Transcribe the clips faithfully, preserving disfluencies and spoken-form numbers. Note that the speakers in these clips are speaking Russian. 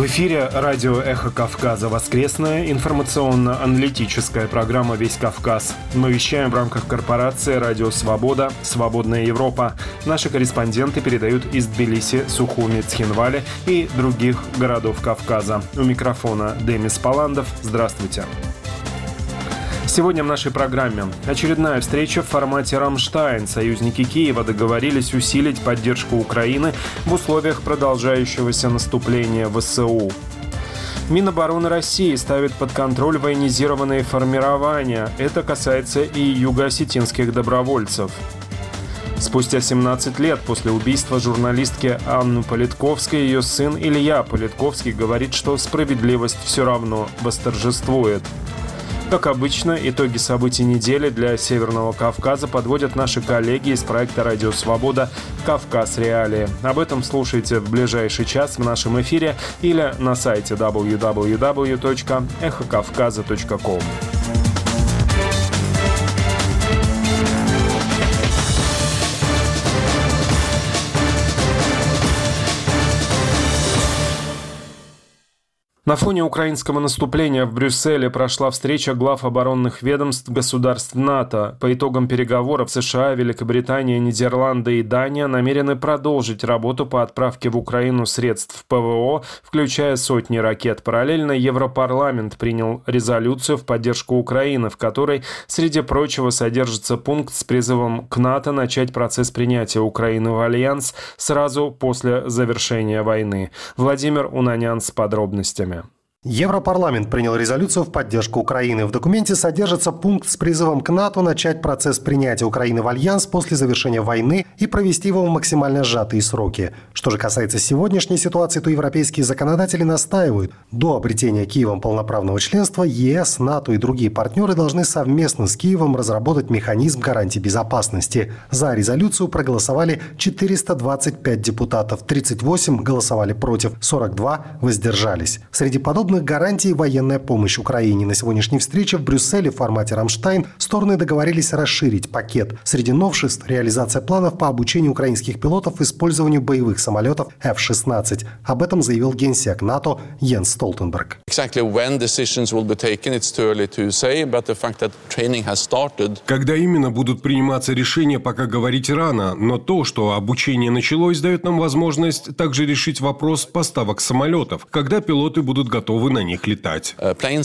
В эфире радио «Эхо Кавказа». Воскресная информационно-аналитическая программа «Весь Кавказ». Мы вещаем в рамках корпорации «Радио Свобода», «Свободная Европа». Наши корреспонденты передают из Тбилиси, Сухуми, Цхинвали и других городов Кавказа. У микрофона Демис Паландов. Здравствуйте. Сегодня в нашей программе очередная встреча в формате «Рамштайн». Союзники Киева договорились усилить поддержку Украины в условиях продолжающегося наступления ВСУ. Минобороны России ставит под контроль военизированные формирования. Это касается и юго-осетинских добровольцев. Спустя семнадцать лет после убийства журналистки Анны Политковской ее сын Илья Политковский говорит, что справедливость все равно восторжествует. Как обычно, итоги событий недели для Северного Кавказа подводят наши коллеги из проекта «Радио Свобода. Кавказ. Реалии». Об этом слушайте в ближайший час в нашем эфире или на сайте дабл ю дабл ю дабл ю точка эхо кавказа точка ком. На фоне украинского наступления в Брюсселе прошла встреча глав оборонных ведомств государств НАТО. По итогам переговоров США, Великобритания, Нидерланды и Дания намерены продолжить работу по отправке в Украину средств ПВО, включая сотни ракет. Параллельно Европарламент принял резолюцию в поддержку Украины, в которой, среди прочего, содержится пункт с призывом к НАТО начать процесс принятия Украины в Альянс сразу после завершения войны. Владимир Унанян с подробностями. Европарламент принял резолюцию в поддержку Украины. В документе содержится пункт с призывом к НАТО начать процесс принятия Украины в Альянс после завершения войны и провести его в максимально сжатые сроки. Что же касается сегодняшней ситуации, то европейские законодатели настаивают, до обретения Киевом полноправного членства ЕС, НАТО и другие партнеры должны совместно с Киевом разработать механизм гарантий безопасности. За резолюцию проголосовали четыреста двадцать пять депутатов, тридцать восемь голосовали против, сорок два воздержались. Среди подобных гарантий военная помощь Украине. На сегодняшней встрече в Брюсселе в формате «Рамштайн» стороны договорились расширить пакет. Среди новшеств – реализация планов по обучению украинских пилотов использованию боевых самолетов эф шестнадцать. Об этом заявил генсек НАТО Йенс Столтенберг. Когда именно будут приниматься решения, пока говорить рано, но то, что обучение началось, дает нам возможность также решить вопрос поставок самолетов, когда пилоты будут готовы на них летать.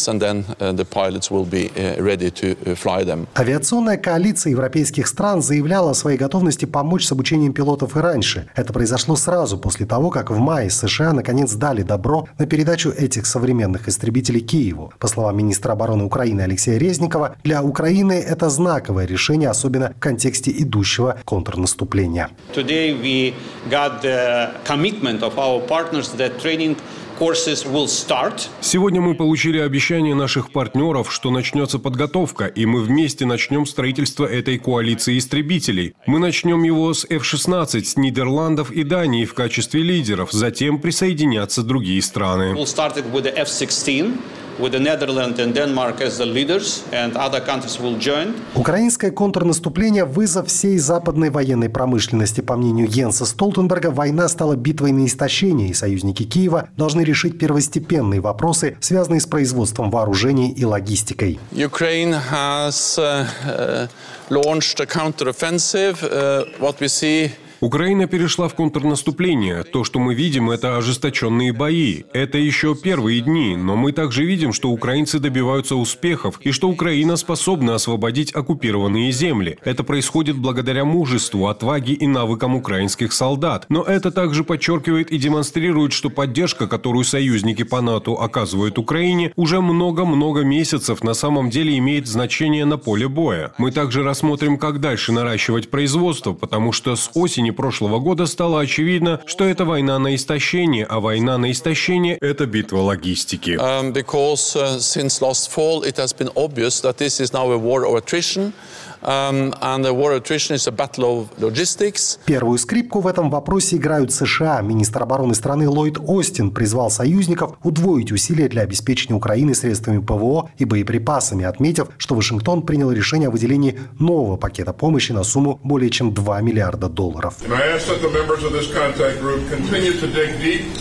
Авиационная коалиция европейских стран заявляла о своей готовности помочь с обучением пилотов и раньше. Это произошло сразу после того, как в мае США наконец дали добро на передачу этих современных истребителей Киеву. По словам министра обороны Украины Алексея Резникова, для Украины это знаковое решение, особенно в контексте идущего контрнаступления. Сегодня мы получили обещание наших партнеров, что начнется подготовка, и мы вместе начнем строительство этой коалиции истребителей. Мы начнем его с эф шестнадцать, с Нидерландов и Дании в качестве лидеров, затем присоединятся другие страны. Украинское контрнаступление – вызов всей западной военной промышленности. По мнению Йенса Столтенберга, война стала битвой на истощение, и союзники Киева должны решить первостепенные вопросы, связанные с производством вооружений и логистикой. Ukraine has uh, launched a counter-offensive. Uh, what we see Украина перешла в контрнаступление. То, что мы видим, это ожесточенные бои. Это еще первые дни, но мы также видим, что украинцы добиваются успехов и что Украина способна освободить оккупированные земли. Это происходит благодаря мужеству, отваге и навыкам украинских солдат. Но это также подчеркивает и демонстрирует, что поддержка, которую союзники по НАТО оказывают Украине, уже много-много месяцев на самом деле имеет значение на поле боя. Мы также рассмотрим, как дальше наращивать производство, потому что с осени прошлого года стало очевидно, что это война на истощение, а война на истощение – это битва логистики. Um, because, uh, since last fall, it has been obvious that this is now a war of attrition. Um, and the war attrition is a battle of logistics. Первую скрипку в этом вопросе играют США. Министр обороны страны Ллойд Остин призвал союзников удвоить усилия для обеспечения Украины средствами ПВО и боеприпасами, отметив, что Вашингтон принял решение о выделении нового пакета помощи на сумму более чем два миллиарда долларов.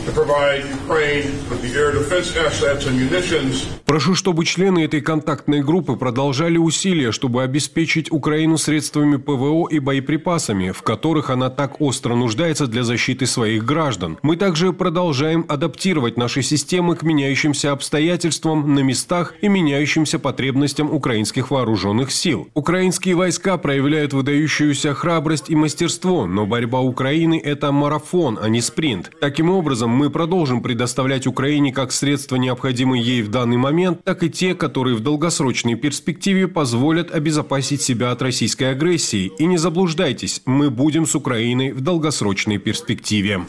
Прошу, чтобы члены этой контактной группы продолжали усилия, чтобы обеспечить Украину средствами ПВО и боеприпасами, в которых она так остро нуждается для защиты своих граждан. Мы также продолжаем адаптировать наши системы к меняющимся обстоятельствам на местах и меняющимся потребностям украинских вооруженных сил. Украинские войска проявляют выдающуюся храбрость и мастерство, но борьба Украины – это марафон, а не спринт. Таким образом, мы продолжим предоставлять Украине как средства, необходимые ей в данный момент, так и те, которые в долгосрочной перспективе позволят обезопасить себя от российской агрессии. И не заблуждайтесь, мы будем с Украиной в долгосрочной перспективе.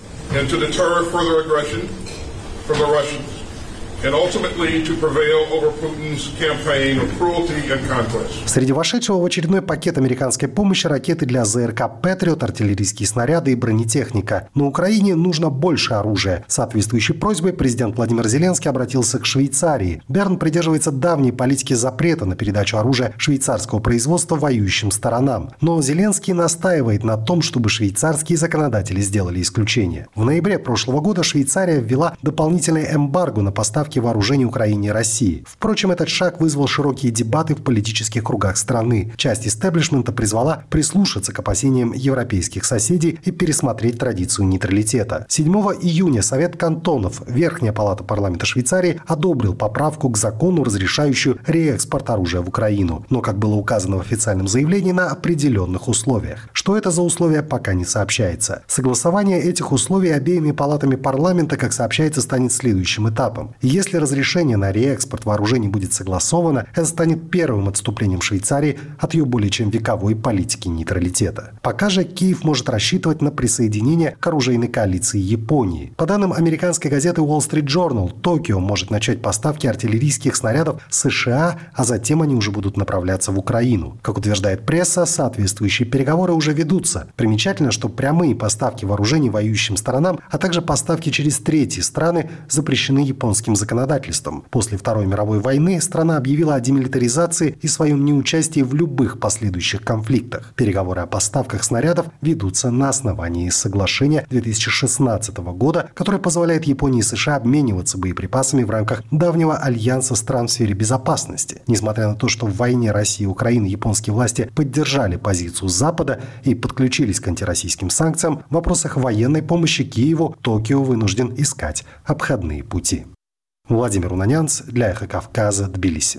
Среди вошедшего в очередной пакет американской помощи ракеты для ЗРК «Патриот», артиллерийские снаряды и бронетехника. Но Украине нужно больше оружия. С соответствующей просьбой президент Владимир Зеленский обратился к Швейцарии. Берн придерживается давней политики запрета на передачу оружия швейцарского производства воюющим сторонам. Но Зеленский настаивает на том, чтобы швейцарские законодатели сделали исключение. В ноябре прошлого года Швейцария ввела дополнительное эмбарго на поставки вооружений Украине и России. Впрочем, этот шаг вызвал широкие дебаты в политических кругах страны. Часть истеблишмента призвала прислушаться к опасениям европейских соседей и пересмотреть традицию нейтралитета. седьмого июня Совет кантонов, Верхняя палата парламента Швейцарии, одобрил поправку к закону, разрешающую реэкспорт оружия в Украину. Но, как было указано в официальном заявлении, на определенных условиях. Что это за условия, пока не сообщается. Согласование этих условий обеими палатами парламента, как сообщается, станет следующим этапом. Если разрешение на реэкспорт вооружений будет согласовано, это станет первым отступлением Швейцарии от ее более чем вековой политики нейтралитета. Пока же Киев может рассчитывать на присоединение к оружейной коалиции Японии. По данным американской газеты Wall Street Journal, Токио может начать поставки артиллерийских снарядов США, а затем они уже будут направляться в Украину. Как утверждает пресса, соответствующие переговоры уже ведутся. Примечательно, что прямые поставки вооружений воюющим сторонам, а также поставки через третьи страны запрещены японским законодательством. законодательством. После Второй мировой войны страна объявила о демилитаризации и своем неучастии в любых последующих конфликтах. Переговоры о поставках снарядов ведутся на основании соглашения две тысячи шестнадцатого года, которое позволяет Японии и США обмениваться боеприпасами в рамках давнего альянса стран в сфере безопасности. Несмотря на то, что в войне России и Украины японские власти поддержали позицию Запада и подключились к антироссийским санкциям, в вопросах военной помощи Киеву Токио вынужден искать обходные пути. Владимир Унанянц для «Эхо Кавказа», Тбилиси.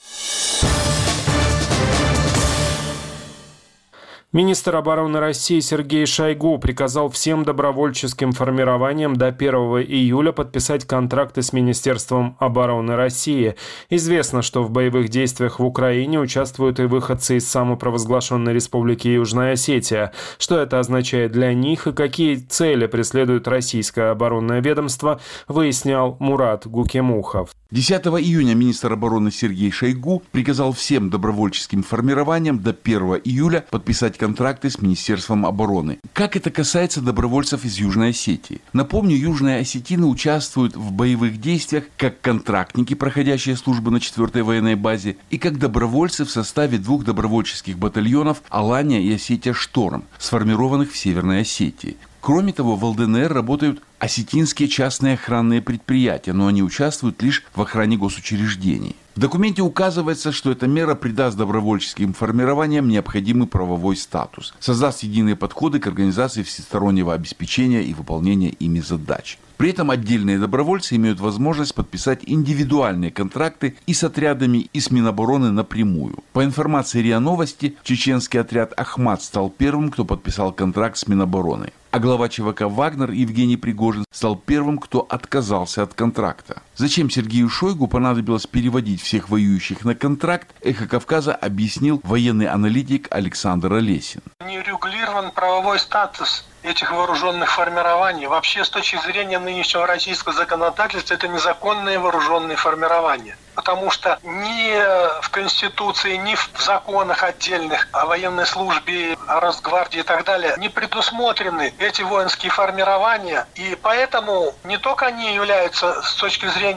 Министр обороны России Сергей Шойгу приказал всем добровольческим формированиям до первого июля подписать контракты с Министерством обороны России. Известно, что в боевых действиях в Украине участвуют и выходцы из самопровозглашенной Республики Южная Осетия. Что это означает для них и какие цели преследует российское оборонное ведомство, выяснял Мурат Гукемухов. десятого июня министр обороны Сергей Шойгу приказал всем добровольческим формированиям до первого июля подписать контракты с Министерством обороны. Как это касается добровольцев из Южной Осетии? Напомню, южные осетины участвуют в боевых действиях как контрактники, проходящие службу на четвёртой военной базе, и как добровольцы в составе двух добровольческих батальонов «Алания» и «Осетия-Шторм», сформированных в Северной Осетии. Кроме того, в ЛДНР работают осетинские частные охранные предприятия, но они участвуют лишь в охране госучреждений. В документе указывается, что эта мера придаст добровольческим формированиям необходимый правовой статус, создаст единые подходы к организации всестороннего обеспечения и выполнения ими задач. При этом отдельные добровольцы имеют возможность подписать индивидуальные контракты и с отрядами, и с Минобороны напрямую. По информации РИА Новости, чеченский отряд «Ахмат» стал первым, кто подписал контракт с Минобороны. А глава ЧВК «Вагнер» Евгений Пригожин стал первым, кто отказался от контракта. Зачем Сергею Шойгу понадобилось переводить всех воюющих на контракт, «Эхо Кавказа» объяснил военный аналитик Александр Олесин. Не регулирован правовой статус этих вооруженных формирований. Вообще, с точки зрения нынешнего российского законодательства, это незаконные вооруженные формирования. Потому что ни в Конституции, ни в законах отдельных о военной службе, о Росгвардии и так далее не предусмотрены эти воинские формирования. И поэтому не только они являются с точки зрения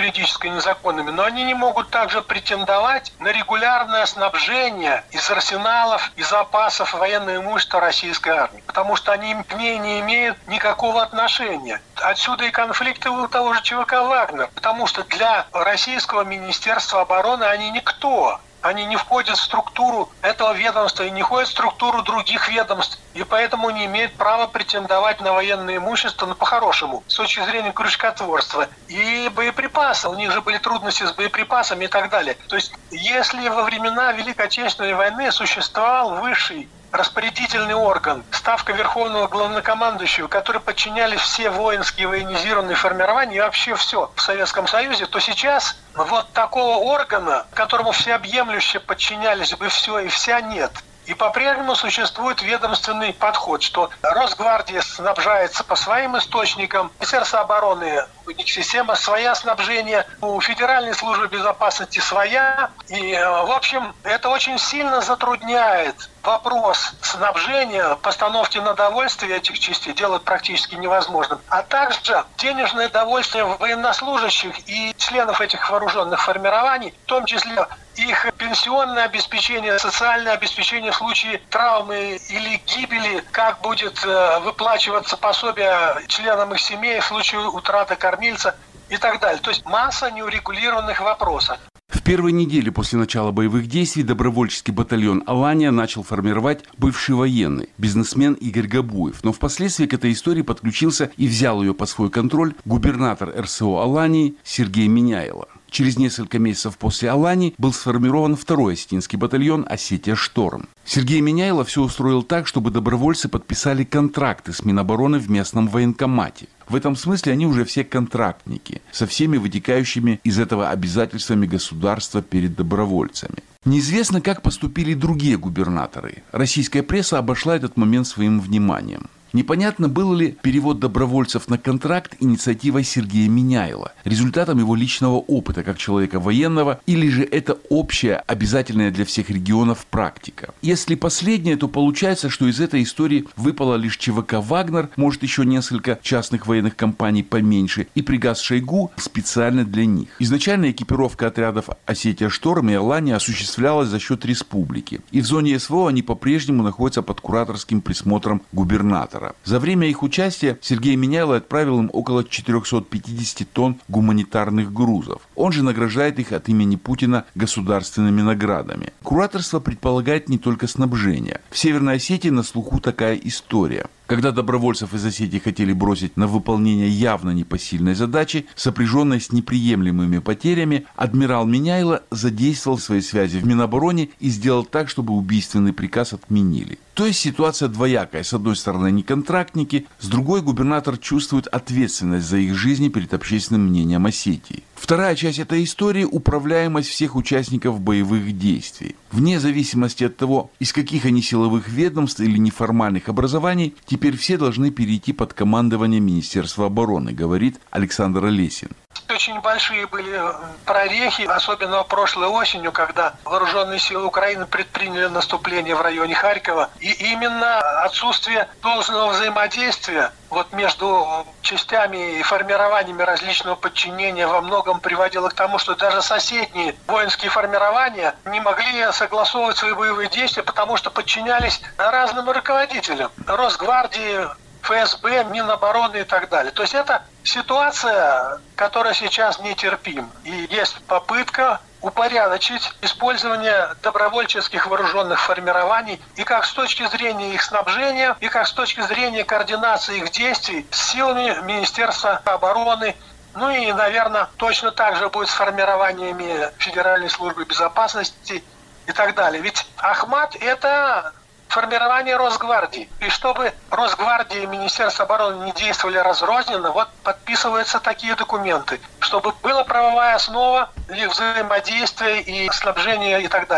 юридически незаконными, но они не могут также претендовать на регулярное снабжение из арсеналов и запасов военного имущества российской армии, потому что они к ней не имеют никакого отношения. Отсюда и конфликты у того же ЧВК «Вагнер», потому что для российского Министерства обороны они никто. Они не входят в структуру этого ведомства и не входят в структуру других ведомств, и поэтому не имеют права претендовать на военное имущество, ну, по-хорошему, с точки зрения крючкотворства. И боеприпасы, у них же были трудности с боеприпасами и так далее. То есть, если во времена Великой Отечественной войны существовал высший распорядительный орган, ставка Верховного Главнокомандующего, который подчинялись все воинские военизированные формирования и вообще все в Советском Союзе, то сейчас вот такого органа, которому всеобъемлюще подчинялись бы все и вся, нет. И по-прежнему существует ведомственный подход, что Росгвардия снабжается по своим источникам, Министерство обороны, у них система своя снабжение, у Федеральной службы безопасности своя. И, в общем, это очень сильно затрудняет вопрос снабжения, постановки на довольствие этих частей делать практически невозможным. А также денежное довольствие военнослужащих и членов этих вооруженных формирований, в том числе их пенсионное обеспечение, социальное обеспечение в случае травмы или гибели, как будет выплачиваться пособие членам их семей в случае утраты кормильца и так далее. То есть масса неурегулированных вопросов. В первой неделе после начала боевых действий добровольческий батальон «Алания» начал формировать бывший военный, бизнесмен Игорь Габуев. Но впоследствии к этой истории подключился и взял ее под свой контроль губернатор эр эс о «Алании» Сергей Миняйло. Через несколько месяцев после «Алании» был сформирован второй осетинский батальон «Осетия Шторм». Сергей Миняйло все устроил так, чтобы добровольцы подписали контракты с Минобороны в местном военкомате. В этом смысле они уже все контрактники, со всеми вытекающими из этого обязательствами государства перед добровольцами. Неизвестно, как поступили другие губернаторы. Российская пресса обошла этот момент своим вниманием. Непонятно, был ли перевод добровольцев на контракт инициативой Сергея Миняйла, результатом его личного опыта как человека военного, или же это общая, обязательная для всех регионов практика. Если последнее, то получается, что из этой истории выпало лишь ЧВК «Вагнер», может еще несколько частных военных компаний поменьше, и приказ Шойгу специально для них. Изначально экипировка отрядов «Осетия Шторм» и «Алания» осуществлялась за счет республики, и в зоне эс вэ о они по-прежнему находятся под кураторским присмотром губернатора. За время их участия Сергей Миняйло отправил им около четыреста пятьдесят тонн гуманитарных грузов. Он же награждает их от имени Путина государственными наградами. Кураторство предполагает не только снабжение. В Северной Осетии на слуху такая история. Когда добровольцев из Осетии хотели бросить на выполнение явно непосильной задачи, сопряженной с неприемлемыми потерями, адмирал Миняйло задействовал свои связи в Минобороне и сделал так, чтобы убийственный приказ отменили. То есть ситуация двоякая. С одной стороны, они контрактники, с другой губернатор чувствует ответственность за их жизни перед общественным мнением Осетии. Вторая часть этой истории – управляемость всех участников боевых действий. Вне зависимости от того, из каких они силовых ведомств или неформальных образований, теперь все должны перейти под командование Министерства обороны, говорит Александр Олесин. Очень большие были прорехи, особенно прошлой осенью, когда вооруженные силы Украины предприняли наступление в районе Харькова. И именно отсутствие должного взаимодействия вот между частями и формированиями различного подчинения во многом приводило к тому, что даже соседние воинские формирования не могли согласовывать свои боевые действия, потому что подчинялись разным руководителям. Росгвардии, эф эс бэ, Минобороны и так далее. То есть это ситуация, которая сейчас нетерпима. И есть попытка упорядочить использование добровольческих вооруженных формирований и как с точки зрения их снабжения, и как с точки зрения координации их действий с силами Министерства обороны. Ну и, наверное, точно так же будет с формированиями Федеральной службы безопасности и так далее. Ведь Ахмат – это формирование Росгвардии. И чтобы Росгвардия и Министерство обороны не действовали разрозненно, вот подписываются такие документы, чтобы была правовая основа их взаимодействия и снабжения и так далее. И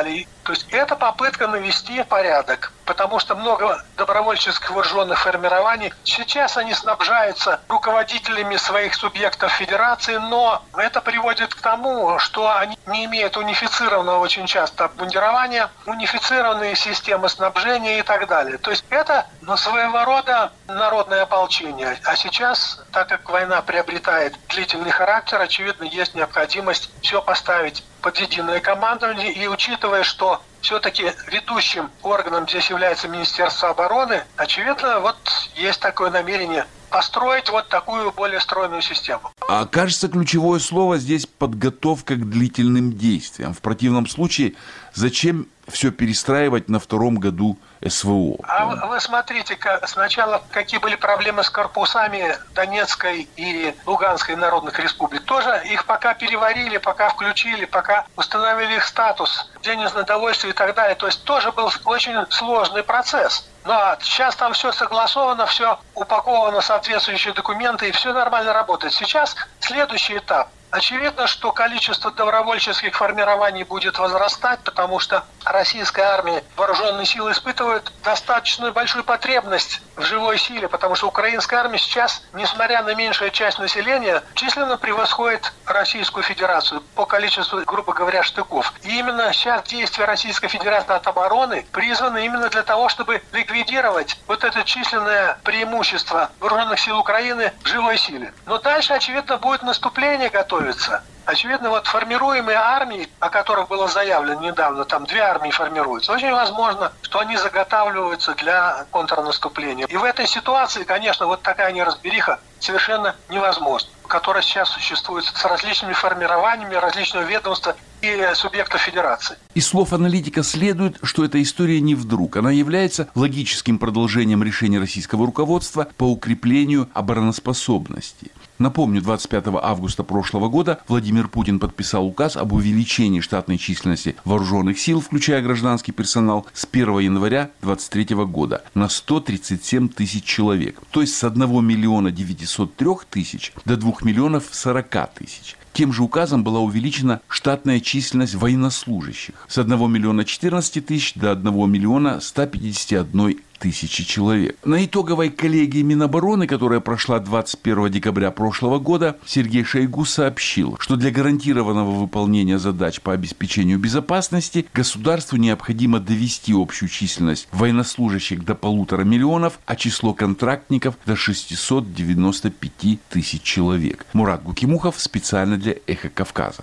То есть это попытка навести порядок, потому что много добровольческих вооруженных формирований, сейчас они снабжаются руководителями своих субъектов федерации, но это приводит к тому, что они не имеют унифицированного очень часто обмундирования, унифицированные системы снабжения и так далее. То есть это ну, своего рода народное ополчение. А сейчас, так как война приобретает длительный характер, очевидно, есть необходимость все поставить под единое командование. И учитывая, что все-таки ведущим органом здесь является Министерство обороны, очевидно, вот есть такое намерение построить вот такую более стройную систему. А кажется, ключевое слово здесь подготовка к длительным действиям. В противном случае, зачем все перестраивать на втором году СВО? А вы, вы смотрите, как, сначала какие были проблемы с корпусами Донецкой и Луганской народных республик. Тоже их пока переварили, пока включили, пока установили их статус, денежное довольствие и так далее. То есть тоже был очень сложный процесс. Но сейчас там все согласовано, все упаковано в соответствующие документы, и все нормально работает. Сейчас следующий этап. Очевидно, что количество добровольческих формирований будет возрастать, потому что российская армия, вооруженные силы испытывают достаточно большую потребность в живой силе, потому что украинская армия сейчас, несмотря на меньшую часть населения, численно превосходит Российскую Федерацию по количеству, грубо говоря, штыков. И именно сейчас действия Российской Федерации от обороны призваны именно для того, чтобы ликвидировать вот это численное преимущество вооруженных сил Украины в живой силе. Но дальше, очевидно, будет наступление готовиться. Очевидно, вот формируемые армии, о которых было заявлено недавно, там две армии формируются, очень возможно, что они заготавливаются для контрнаступления. И в этой ситуации, конечно, вот такая неразбериха совершенно невозможна, которая сейчас существует с различными формированиями различного ведомства и субъектов федерации. Из слов аналитика следует, что эта история не вдруг. Она является логическим продолжением решения российского руководства по укреплению обороноспособности. Напомню, двадцать пятого августа прошлого года Владимир Путин подписал указ об увеличении штатной численности вооруженных сил, включая гражданский персонал, с первого января двадцать третьего года на сто тридцать семь тысяч человек. То есть с одного миллиона девятисот трёх тысяч до двух миллионов сорока тысяч. Тем же указом была увеличена штатная численность военнослужащих с одного миллиона четырнадцати тысяч до одного миллиона ста пятидесяти одной тысячи человек. На итоговой коллегии Минобороны, которая прошла двадцать первого декабря прошлого года, Сергей Шойгу сообщил, что для гарантированного выполнения задач по обеспечению безопасности государству необходимо довести общую численность военнослужащих до полутора миллионов, а число контрактников до шестисот девяноста пяти тысяч человек. Мурат Гукимухов специально для «Эхо Кавказа».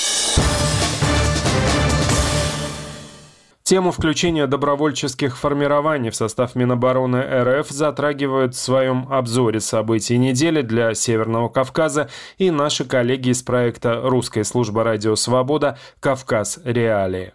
Тему включения добровольческих формирований в состав Минобороны РФ затрагивают в своем обзоре событий недели для Северного Кавказа и наши коллеги из проекта русской службы «Радио Свобода» «Кавказ. Реалии».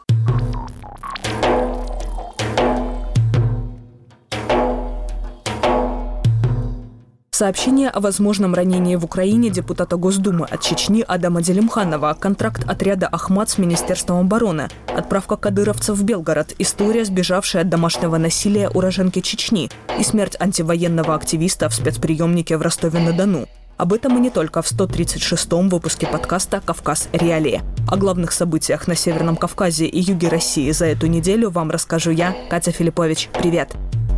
Сообщение о возможном ранении в Украине депутата Госдумы от Чечни Адама Делимханова, контракт отряда «Ахмат» с Министерством обороны, отправка кадыровцев в Белгород, история, сбежавшая от домашнего насилия уроженки Чечни и смерть антивоенного активиста в спецприемнике в Ростове-на-Дону. Об этом и не только в сто тридцать шестом выпуске подкаста «Кавказ. Реалии». О главных событиях на Северном Кавказе и юге России за эту неделю вам расскажу я, Катя Филиппович. Привет!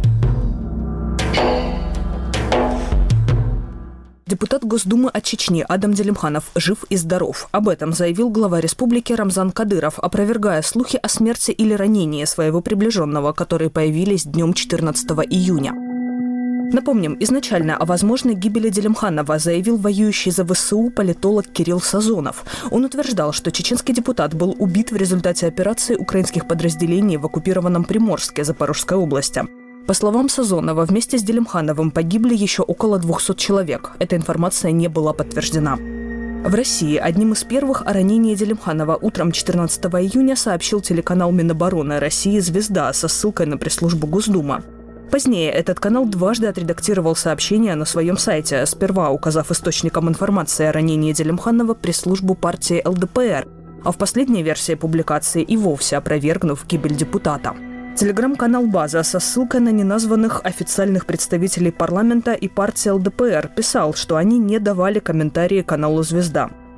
Депутат Госдумы от Чечни Адам Делимханов жив и здоров. Об этом заявил глава республики Рамзан Кадыров, опровергая слухи о смерти или ранении своего приближенного, которые появились днем четырнадцатого июня. Напомним, изначально о возможной гибели Делимханова заявил воюющий за ВСУ политолог Кирилл Сазонов. Он утверждал, что чеченский депутат был убит в результате операции украинских подразделений в оккупированном Приморске Запорожской области. По словам Сазонова, вместе с Делимхановым погибли еще около двухсот человек. Эта информация не была подтверждена. В России одним из первых о ранении Делимханова утром четырнадцатого июня сообщил телеканал Минобороны России «Звезда» со ссылкой на пресс-службу Госдумы. Позднее этот канал дважды отредактировал сообщение на своем сайте, сперва указав источником информации о ранении Делимханова пресс-службу партии эл дэ пэ эр, а в последней версии публикации и вовсе опровергнув гибель депутата. Телеграм-канал «База» со ссылкой на неназванных официальных представителей парламента и партии эл дэ пэ эр писал, что они не давали комментарии каналу «Звезда».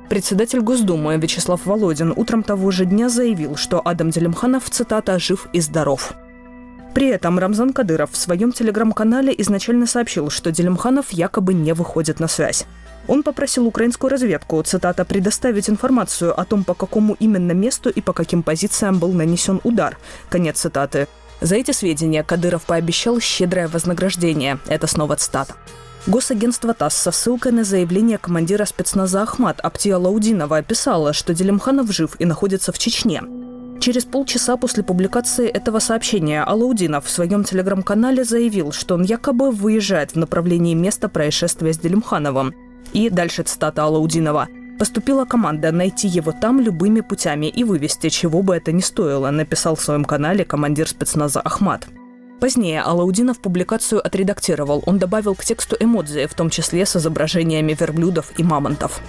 Председатель Госдумы Вячеслав Володин утром того же дня заявил, что Адам Делимханов, цитата, «жив и здоров». При этом Рамзан Кадыров в своем телеграм-канале изначально сообщил, что Делимханов якобы не выходит на связь. Он попросил украинскую разведку, цитата, «предоставить информацию о том, по какому именно месту и по каким позициям был нанесен удар». Конец цитаты. За эти сведения Кадыров пообещал щедрое вознаграждение. Это снова цитата. Госагентство ТАСС со ссылкой на заявление командира спецназа Ахмат Аптиалаудинова писало, что Делимханов жив и находится в Чечне. Через полчаса после публикации этого сообщения Алаудинов в своем телеграм-канале заявил, что он якобы выезжает в направлении места происшествия с Делимхановым. И дальше цитата Алаудинова. «Поступила команда найти его там любыми путями и вывести, чего бы это ни стоило», написал в своем канале командир спецназа Ахмат. Позднее Алаудинов публикацию отредактировал. Он добавил к тексту эмодзи, в том числе с изображениями верблюдов и мамонтов.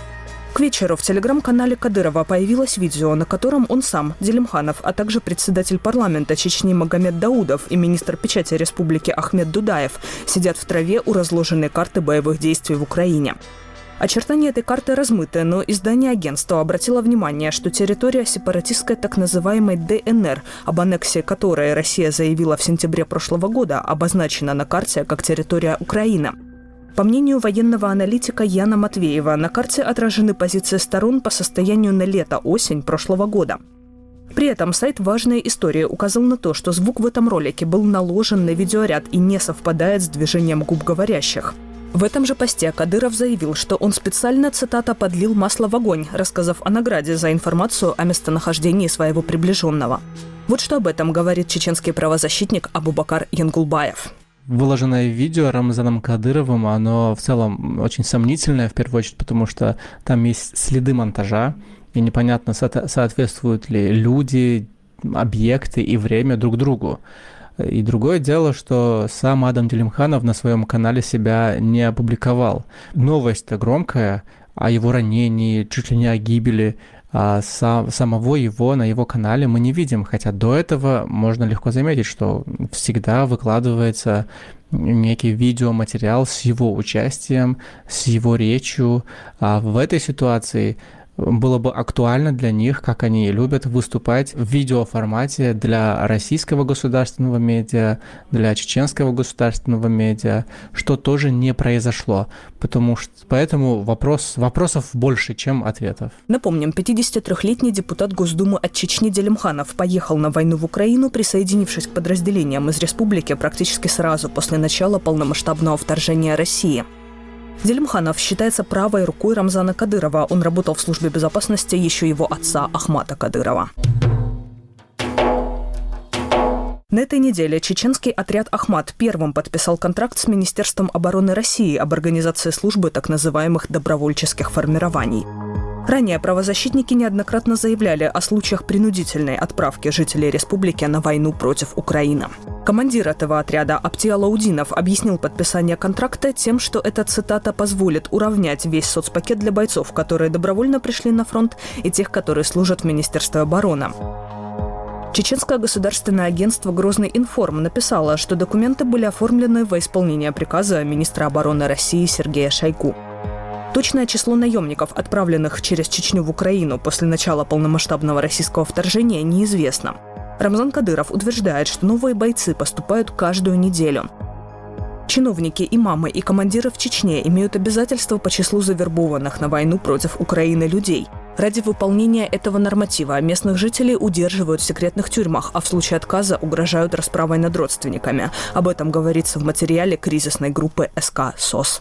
К вечеру в телеграм-канале Кадырова появилось видео, на котором он сам, Делимханов, а также председатель парламента Чечни Магомед Даудов и министр печати республики Ахмед Дудаев сидят в траве у разложенной карты боевых действий в Украине. Очертания этой карты размыты, но издание агентства обратило внимание, что территория сепаратистской так называемой ДНР, об аннексии которой Россия заявила в сентябре прошлого года, обозначена на карте как территория Украины. По мнению военного аналитика Яна Матвеева, на карте отражены позиции сторон по состоянию на лето-осень прошлого года. При этом сайт «Важные истории» указал на то, что звук в этом ролике был наложен на видеоряд и не совпадает с движением губ говорящих. В этом же посте Кадыров заявил, что он специально, цитата, «подлил масло в огонь», рассказав о награде за информацию о местонахождении своего приближенного. Вот что об этом говорит чеченский правозащитник Абубакар Янгулбаев. Выложенное видео Рамзаном Кадыровым, оно в целом очень сомнительное, в первую очередь, потому что там есть следы монтажа, и непонятно, со- соответствуют ли люди, объекты и время друг другу. И другое дело, что сам Адам Делимханов на своем канале себя не опубликовал. Новость-то громкая о его ранении, чуть ли не о гибели, а сам, самого его на его канале мы не видим. Хотя до этого можно легко заметить, что всегда выкладывается некий видеоматериал с его участием, с его речью. А в этой ситуации было бы актуально для них, как они любят выступать в видеоформате для российского государственного медиа, для чеченского государственного медиа, что тоже не произошло. Потому что, поэтому вопрос, вопросов больше, чем ответов. Напомним, пятидесятитрёхлетний депутат Госдумы от Чечни Делимханов поехал на войну в Украину, присоединившись к подразделениям из республики практически сразу после начала полномасштабного вторжения России. Делимханов считается правой рукой Рамзана Кадырова. Он работал в службе безопасности еще его отца Ахмата Кадырова. На этой неделе чеченский отряд «Ахмат» первым подписал контракт с Министерством обороны России об организации службы так называемых добровольческих формирований. Ранее правозащитники неоднократно заявляли о случаях принудительной отправки жителей республики на войну против Украины. Командир этого отряда Аптиалаудинов объяснил подписание контракта тем, что эта цитата позволит уравнять весь соцпакет для бойцов, которые добровольно пришли на фронт, и тех, которые служат в Министерстве обороны. Чеченское государственное агентство «Грозный информ» написало, что документы были оформлены во исполнение приказа министра обороны России Сергея Шойгу. Точное число наемников, отправленных через Чечню в Украину после начала полномасштабного российского вторжения, неизвестно. Рамзан Кадыров утверждает, что новые бойцы поступают каждую неделю. Чиновники, имамы и командиры в Чечне имеют обязательства по числу завербованных на войну против Украины людей. Ради выполнения этого норматива местных жителей удерживают в секретных тюрьмах, а в случае отказа угрожают расправой над родственниками. Об этом говорится в материале кризисной группы СК СОС.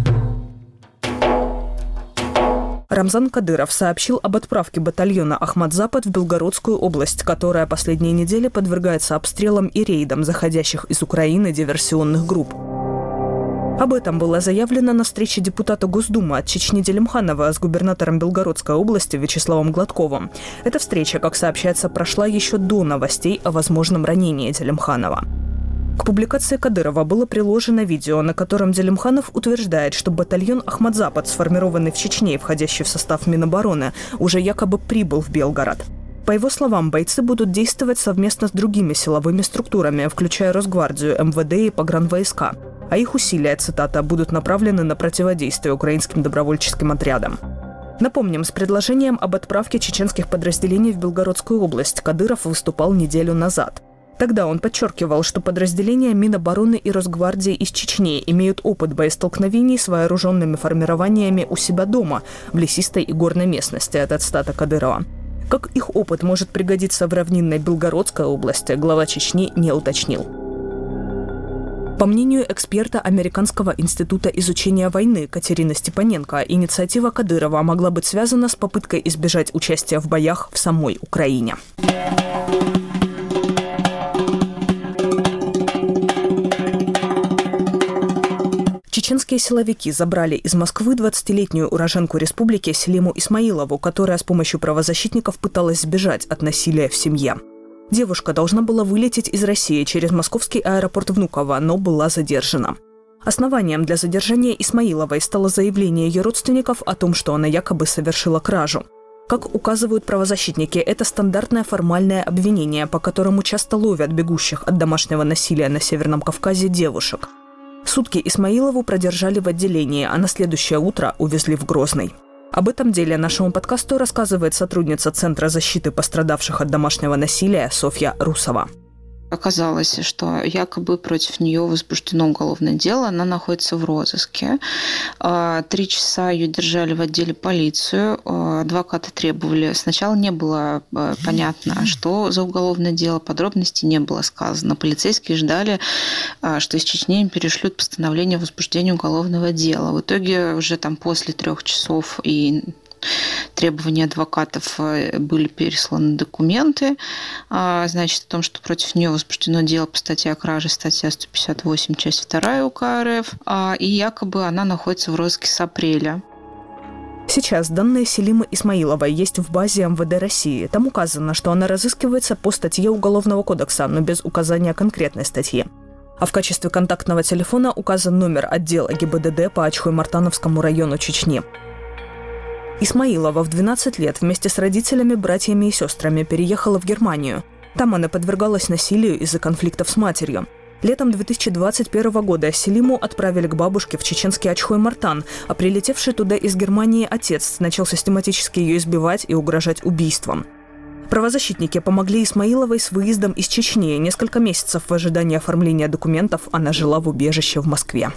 Рамзан Кадыров сообщил об отправке батальона «Ахмат-Запад» в Белгородскую область, которая последние недели подвергается обстрелам и рейдам заходящих из Украины диверсионных групп. Об этом было заявлено на встрече депутата Госдумы от Чечни Делимханова с губернатором Белгородской области Вячеславом Гладковым. Эта встреча, как сообщается, прошла еще до новостей о возможном ранении Делимханова. К публикации Кадырова было приложено видео, на котором Делимханов утверждает, что батальон «Ахмат-Запад», сформированный в Чечне и входящий в состав Минобороны, уже якобы прибыл в Белгород. По его словам, бойцы будут действовать совместно с другими силовыми структурами, включая Росгвардию, эм вэ дэ и погранвойска. А их усилия, цитата, будут направлены на противодействие украинским добровольческим отрядам. Напомним, с предложением об отправке чеченских подразделений в Белгородскую область Кадыров выступал неделю назад. Тогда он подчеркивал, что подразделения Минобороны и Росгвардии из Чечни имеют опыт боестолкновений с вооруженными формированиями у себя дома, в лесистой и горной местности, это цитата Кадырова. Как их опыт может пригодиться в равнинной Белгородской области, глава Чечни не уточнил. По мнению эксперта Американского института изучения войны Катерины Степаненко, инициатива Кадырова могла быть связана с попыткой избежать участия в боях в самой Украине. Чеченские силовики забрали из Москвы двадцатилетнюю уроженку республики Селиму Исмаилову, которая с помощью правозащитников пыталась сбежать от насилия в семье. Девушка должна была вылететь из России через московский аэропорт Внуково, но была задержана. Основанием для задержания Исмаиловой стало заявление ее родственников о том, что она якобы совершила кражу. Как указывают правозащитники, это стандартное формальное обвинение, по которому часто ловят бегущих от домашнего насилия на Северном Кавказе девушек. Сутки Исмаилову продержали в отделении, а на следующее утро увезли в Грозный. Об этом деле нашему подкасту рассказывает сотрудница Центра защиты пострадавших от домашнего насилия Софья Русова. Оказалось, что якобы против нее возбуждено уголовное дело, она находится в розыске. Три часа ее держали в отделе полицию, адвокаты требовали. Сначала не было понятно, что за уголовное дело, подробностей не было сказано. Полицейские ждали, что из Чечни им перешлют постановление о возбуждении уголовного дела. В итоге уже там после трех часов и требования адвокатов были пересланы документы, значит, о том, что против нее возбуждено дело по статье о краже, статья сто пятьдесят восемь, часть вторая УК РФ, и якобы она находится в розыске с апреля. Сейчас данные Селимы Исмаиловой есть в базе эм вэ дэ России. Там указано, что она разыскивается по статье Уголовного кодекса, но без указания конкретной статьи. А в качестве контактного телефона указан номер отдела гэ бэ дэ дэ по Ачхой-Мартановскому району Чечни. Исмаилова в двенадцать лет вместе с родителями, братьями и сестрами переехала в Германию. Там она подвергалась насилию из-за конфликтов с матерью. Летом две тысячи двадцать первого года Селиму отправили к бабушке в чеченский Ачхой-Мартан, а прилетевший туда из Германии отец начал систематически ее избивать и угрожать убийством. Правозащитники помогли Исмаиловой с выездом из Чечни. Несколько месяцев в ожидании оформления документов она жила в убежище в Москве.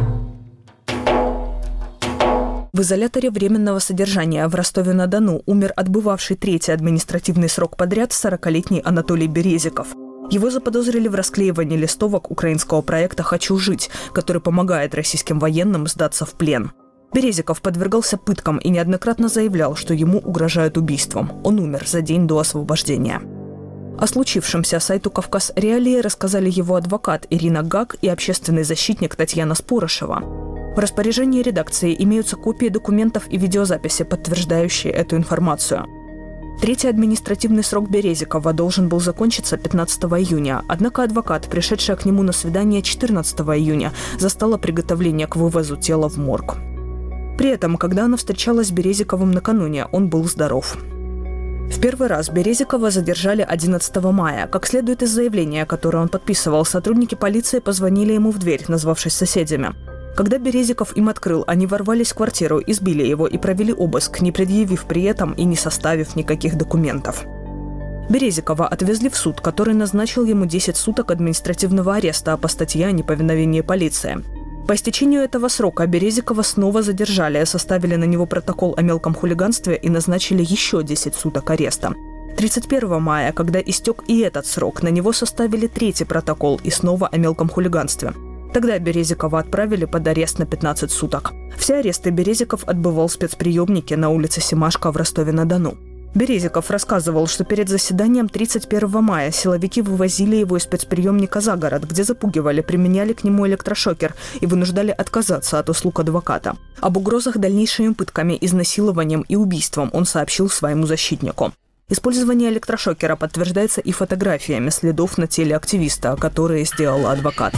В изоляторе временного содержания в Ростове-на-Дону умер отбывавший третий административный срок подряд сорокалетний Анатолий Березиков. Его заподозрили в расклеивании листовок украинского проекта «Хочу жить», который помогает российским военным сдаться в плен. Березиков подвергался пыткам и неоднократно заявлял, что ему угрожают убийством. Он умер за день до освобождения. О случившемся сайту «Кавказ Реалии» рассказали его адвокат Ирина Гак и общественный защитник Татьяна Спорошева. В распоряжении редакции имеются копии документов и видеозаписи, подтверждающие эту информацию. Третий административный срок Березикова должен был закончиться пятнадцатого июня, однако адвокат, пришедшая к нему на свидание четырнадцатого июня, застала приготовление к вывозу тела в морг. При этом, когда она встречалась с Березиковым накануне, он был здоров. В первый раз Березикова задержали одиннадцатого мая. Как следует из заявления, которое он подписывал, сотрудники полиции позвонили ему в дверь, назвавшись соседями. Когда Березиков им открыл, они ворвались в квартиру, избили его и провели обыск, не предъявив при этом и не составив никаких документов. Березикова отвезли в суд, который назначил ему десять суток административного ареста по статье о неповиновении полиции. По истечению этого срока Березикова снова задержали, составили на него протокол о мелком хулиганстве и назначили еще десять суток ареста. тридцать первого мая, когда истек и этот срок, на него составили третий протокол и снова о мелком хулиганстве. Тогда Березикова отправили под арест на пятнадцать суток. Все аресты Березиков отбывал в спецприемнике на улице Семашко в Ростове-на-Дону. Березиков рассказывал, что перед заседанием тридцать первого мая силовики вывозили его из спецприемника за город, где запугивали, применяли к нему электрошокер и вынуждали отказаться от услуг адвоката. Об угрозах дальнейшими пытками, изнасилованием и убийством он сообщил своему защитнику. Использование электрошокера подтверждается и фотографиями следов на теле активиста, которые сделал адвокат.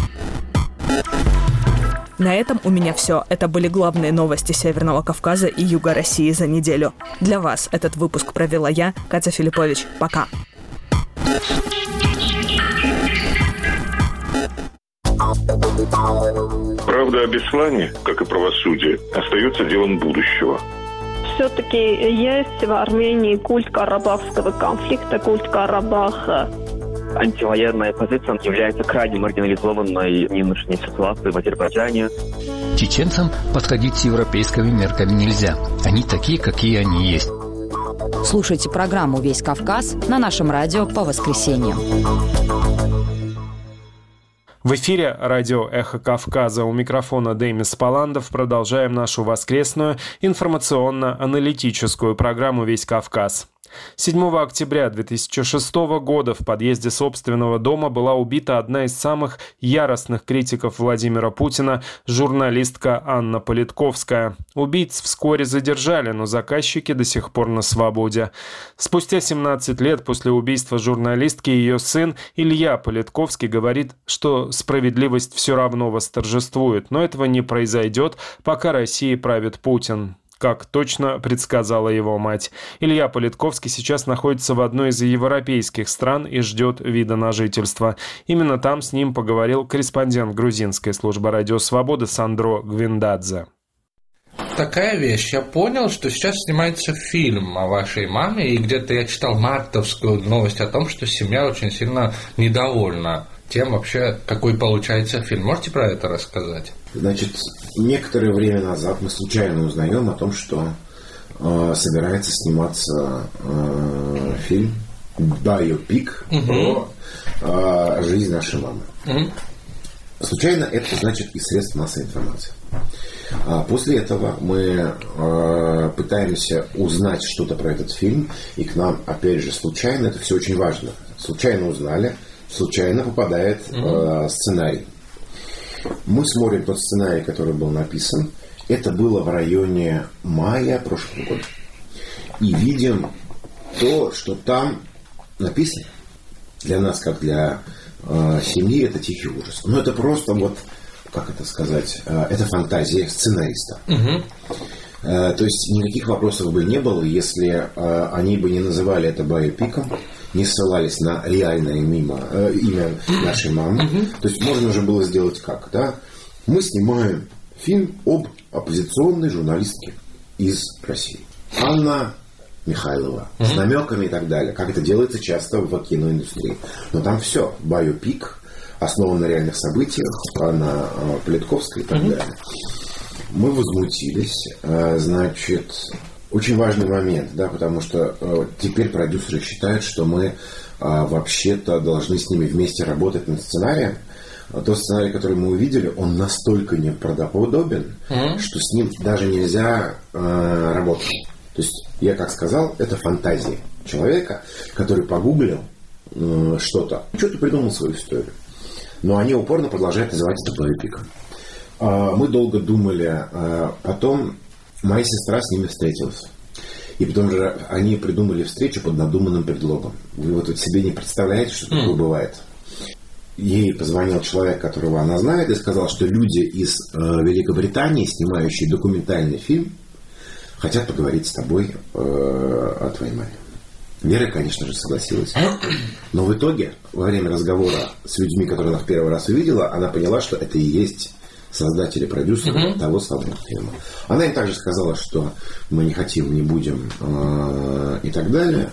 На этом у меня все. Это были главные новости Северного Кавказа и Юга России за неделю. Для вас этот выпуск провела я, Катя Филиппович. Пока. Правда о Беслане, как и правосудие, остается делом будущего. все-таки есть в Армении культ карабахского конфликта, культ Карабаха. Антивоенная позиция является крайне маргинализованной в нынешней ситуации в Азербайджане. Чеченцам подходить с европейскими мерками нельзя. Они такие, какие они есть. Слушайте программу «Весь Кавказ» на нашем радио по воскресеньям. В эфире радио «Эхо Кавказа». У микрофона Демис Паландов. Продолжаем нашу воскресную информационно-аналитическую программу «Весь Кавказ». седьмого октября две тысячи шестого года в подъезде собственного дома была убита одна из самых яростных критиков Владимира Путина, журналистка Анна Политковская. Убийц вскоре задержали, но заказчики до сих пор на свободе. Спустя семнадцать лет после убийства журналистки ее сын Илья Политковский говорит, что справедливость все равно восторжествует, но этого не произойдет, пока Россией правит Путин, как точно предсказала его мать. Илья Политковский сейчас находится в одной из европейских стран и ждет вида на жительство. Именно там с ним поговорил корреспондент грузинской службы «Радио Свобода» Сандро Гвиндадзе. Такая вещь. Я понял, что сейчас снимается фильм о вашей маме, и где-то я читал мартовскую новость о том, что семья очень сильно недовольна тем вообще, какой получается фильм. Можете про это рассказать? Значит, некоторое время назад мы случайно узнаем о том, что э, собирается сниматься э, фильм «Биопик» угу. про э, жизнь нашей мамы. Угу. Случайно это значит из средств массовой информации. А после этого мы э, пытаемся узнать что-то про этот фильм, и к нам, опять же, случайно, это все очень важно, случайно узнали, случайно попадает э, сценарий. Мы смотрим тот сценарий, который был написан. Это было в районе мая прошлого года. И видим то, что там написано. Для нас, как для э, семьи, это тихий ужас. Но это просто вот, как это сказать, э, это фантазия сценариста. Угу. Э, то есть никаких вопросов бы не было, если э, они бы не называли это биопиком, не ссылались на реальное мимо, э, имя нашей мамы. Mm-hmm. То есть можно уже было сделать как, да? Мы снимаем фильм об оппозиционной журналистке из России. Анна Михайлова. Mm-hmm. С намеками и так далее. Как это делается часто в киноиндустрии. Но там все. Биопик, основан на реальных событиях, на э, Политковской и так mm-hmm. далее. Мы возмутились. Э, значит... Очень важный момент, да, потому что э, теперь продюсеры считают, что мы э, вообще-то должны с ними вместе работать над сценарием. А тот сценарий, который мы увидели, он настолько неправдоподобен, mm-hmm. что с ним даже нельзя э, работать. То есть, я как сказал, это фантазия человека, который погуглил э, что-то, что-то придумал свою историю. Но они упорно продолжают называть это биопиком. Э, мы долго думали, э, потом... Моя сестра с ними встретилась. И потом же они придумали встречу под надуманным предлогом. Вы вот себе не представляете, что такое mm. бывает. Ей позвонил человек, которого она знает, и сказал, что люди из э, Великобритании, снимающие документальный фильм, хотят поговорить с тобой э, о твоей маме. Вера, конечно же, согласилась. Но в итоге, во время разговора с людьми, которые она в первый раз увидела, она поняла, что это и есть создатели, продюсеры mm-hmm. того самого фильма. Она им также сказала, что мы не хотим, не будем э, и так далее.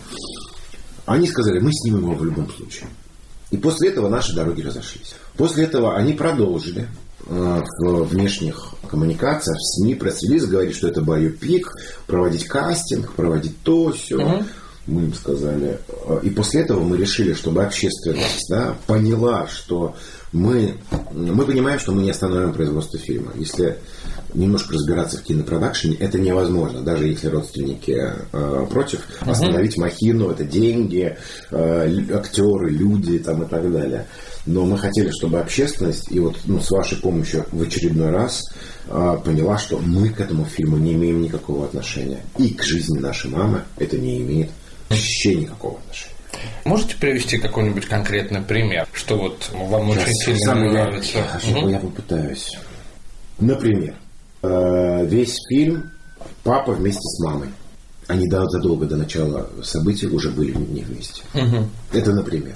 Они сказали, мы снимем его в любом случае. И после этого наши дороги разошлись. После этого они продолжили э, в внешних коммуникациях, в СМИ, пресс-релиз, говорить, что это биопик, проводить кастинг, проводить то, все. Mm-hmm. Мы им сказали. И после этого мы решили, чтобы общественность, да, поняла, что мы, мы понимаем, что мы не остановим производство фильма. Если немножко разбираться в кинопродакшене, это невозможно. Даже если родственники э, против, остановить uh-huh. махину, это деньги, э, актеры, люди там, и так далее. Но мы хотели, чтобы общественность, и вот ну, с вашей помощью в очередной раз э, поняла, что мы к этому фильму не имеем никакого отношения. И к жизни нашей мамы это не имеет вообще никакого отношения. Можете привести какой-нибудь конкретный пример, что вот вам Сейчас очень сильно нравится? Я, угу. я попытаюсь. Например, э, весь фильм папа вместе с мамой. Они задолго до начала событий уже были не вместе. Угу. Это например.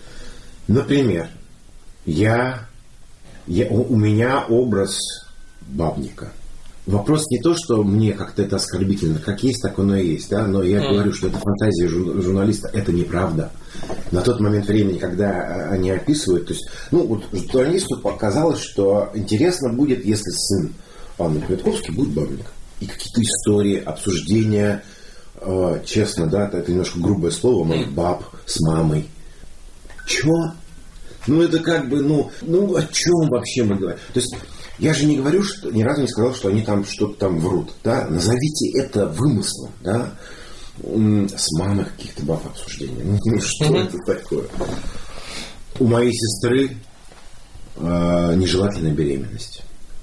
Например, я, я, у, у меня образ бабника. Вопрос не то, что мне как-то это оскорбительно, как есть, так оно и есть, да, но я mm. говорю, что это фантазия журналиста, это неправда. На тот момент времени, когда они описывают, то есть, ну, вот журналисту показалось, что интересно будет, если сын Анны Кветковской будет бабник. И какие-то истории, обсуждения, э, честно, да, это немножко грубое слово, моих баб с мамой. Чё? Ну, это как бы, ну, ну, о чем вообще мы говорим? То есть, я же не говорю, что ни разу не сказал, что они там что-то там врут, да? Назовите это вымыслом, да? С мамой каких-то баб обсуждений. Ну, что mm-hmm. это такое? У моей сестры э, нежелательная беременность.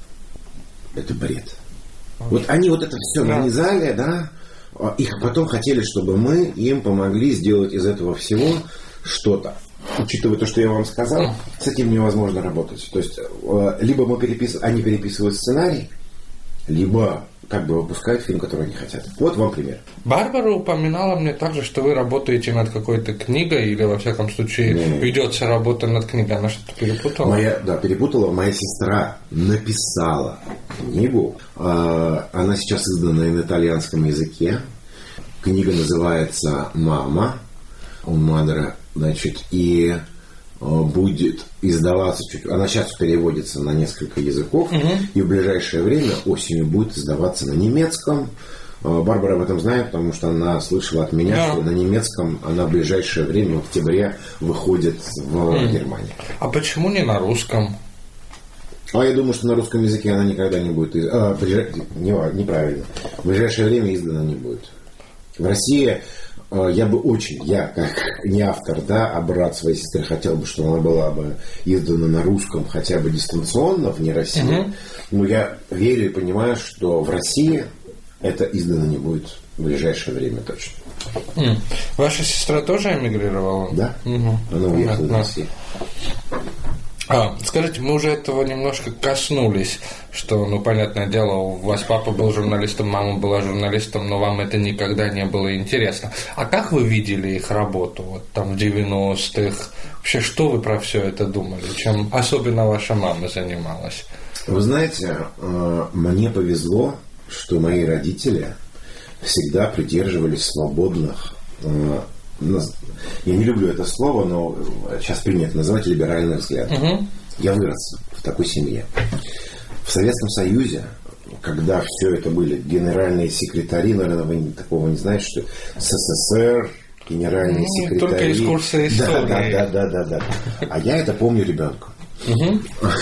Это бред. Вот они вот это все нанизали, да? Их потом хотели, чтобы мы им помогли сделать из этого всего что-то. Учитывая то, что я вам сказал, с этим невозможно работать. То есть, либо мы перепис... они переписывают сценарий, либо как бы выпускают фильм, который они хотят. Вот вам пример. Барбара упоминала мне также, что вы работаете над какой-то книгой, или, во всяком случае, Не-не. ведется работа над книгой. Она что-то перепутала? Моя, да, перепутала. Моя сестра написала книгу. Она сейчас издана на итальянском языке. Книга называется «Мама». У Мадера. Значит, и будет издаваться чуть... Она сейчас переводится на несколько языков, угу. и в ближайшее время осенью будет издаваться на немецком. Барбара об этом знает, потому что она слышала от меня, да. что на немецком она в ближайшее время, в октябре, выходит в угу. Германии. А почему не на русском? А я думаю, что на русском языке она никогда не будет... А, ближ... не, неправильно. В ближайшее время издана не будет. В России... Я бы очень, я как не автор, да, а брат своей сестры хотел бы, чтобы она была бы издана на русском хотя бы дистанционно, вне России. Uh-huh. Но я верю и понимаю, что в России это издано не будет в ближайшее время точно. Mm. Ваша сестра тоже эмигрировала? Да. Uh-huh. Она уехала в Россию. А, скажите, мы уже этого немножко коснулись, что, ну, понятное дело, у вас папа был журналистом, мама была журналистом, но вам это никогда не было интересно. А как вы видели их работу, вот там в девяностых? Вообще, что вы про все это думали? Чем особенно ваша мама занималась? Вы знаете, мне повезло, что мои родители всегда придерживались свободных... Я не люблю это слово, но сейчас принято называть либеральных взглядов. Угу. Я вырос в такой семье. В Советском Союзе, когда все это были генеральные секретари, наверное, вы такого не знаете, что СССР, генеральные ну, секретари. Только из курса истории. Да, да, да, да, да, да. А я это помню ребенком. Угу.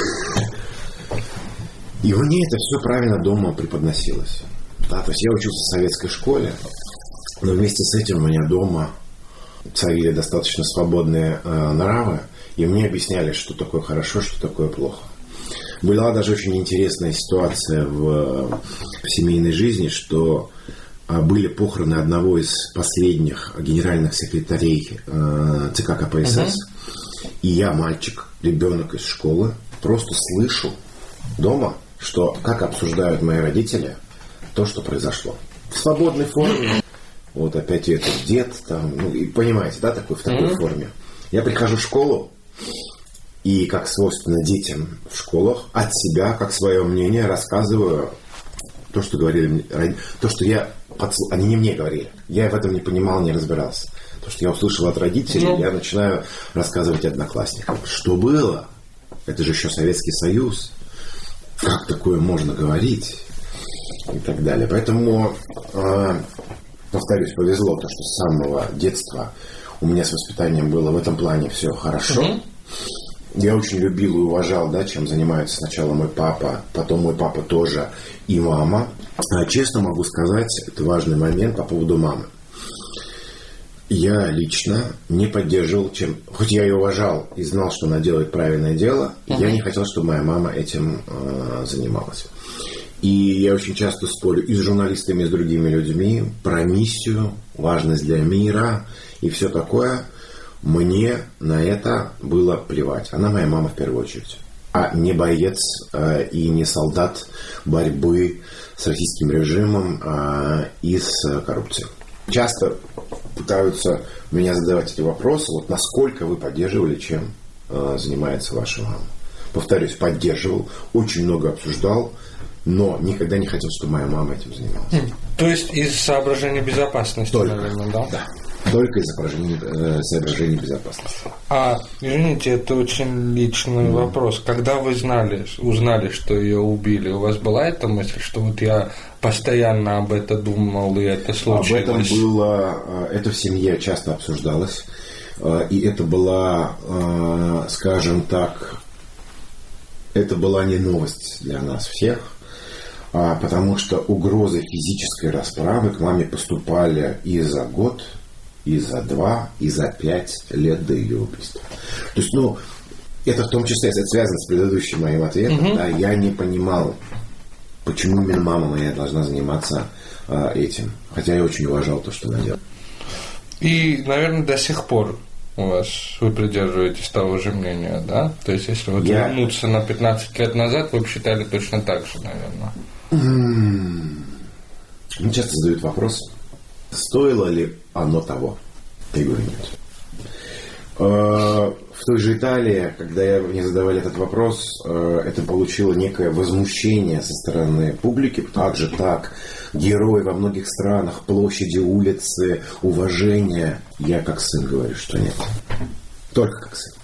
И мне это все правильно дома преподносилось. Да, то есть я учился в советской школе, но вместе с этим у меня дома царили достаточно свободные э, нравы, и мне объясняли, что такое хорошо, что такое плохо. Была даже очень интересная ситуация в, в семейной жизни, что э, были похороны одного из последних генеральных секретарей э, ЦК КПСС, uh-huh. и я, мальчик, ребенок из школы, просто слышу дома, что как обсуждают мои родители то, что произошло. В свободной форме. Вот опять этот дед, там, ну, и понимаете, да, такой, в такой mm-hmm. форме. Я прихожу в школу, и, как свойственно детям в школах, от себя, как свое мнение, рассказываю то, что говорили, то, что я, подсл... они не мне говорили. Я в этом не понимал, не разбирался. То, что я услышал от родителей, mm-hmm. я начинаю рассказывать одноклассникам. Что было? Это же еще Советский Союз. Как такое можно говорить? И так далее. Поэтому... Повторюсь, повезло, то, что с самого детства у меня с воспитанием было в этом плане все хорошо. Mm-hmm. Я очень любил и уважал, да, чем занимается сначала мой папа, потом мой папа тоже и мама. А честно могу сказать, это важный момент по поводу мамы. Я лично не поддерживал, чем... Хоть я ее уважал и знал, что она делает правильное дело, mm-hmm. я не хотел, чтобы моя мама этим э, занималась. И я очень часто спорю и с журналистами, и с другими людьми про миссию, важность для мира и все такое. Мне на это было плевать. Она моя мама в первую очередь. А не боец э, и не солдат борьбы с российским режимом э, и с коррупцией. Часто пытаются меня задавать эти вопросы. Вот насколько вы поддерживали, чем э, занимается ваша мама. повторюсь, поддерживал, очень много обсуждал, но никогда не хотел, чтобы моя мама этим занималась. То есть из соображений безопасности, Только, наверное, да? Да. Только из соображений, э, соображений безопасности. А, извините, это очень личный mm. вопрос. Когда вы знали, узнали, что ее убили, у вас была эта мысль, что вот я постоянно об этом думал, и это случилось? Об этом было, это в семье часто обсуждалось, и это была, скажем так, это была не новость для нас всех, потому что угрозы физической расправы к маме поступали и за год, и за два, и за пять лет до ее убийства. То есть, ну, это в том числе, это связано с предыдущим моим ответом, угу. да, я не понимал, почему именно мама моя должна заниматься а, этим. Хотя я очень уважал то, что она делала. И, наверное, до сих пор у вас вы придерживаетесь того же мнения, да? То есть, если вот я... вернуться на пятнадцать лет назад, вы бы считали точно так же, наверное. Мне часто задают вопрос, стоило ли оно того? Я говорю, нет. В той же Италии, когда мне задавали этот вопрос, это получило некое возмущение со стороны публики. Также так, герой во многих странах, площади, улицы, уважение. Я как сын говорю, что нет. Только как сын.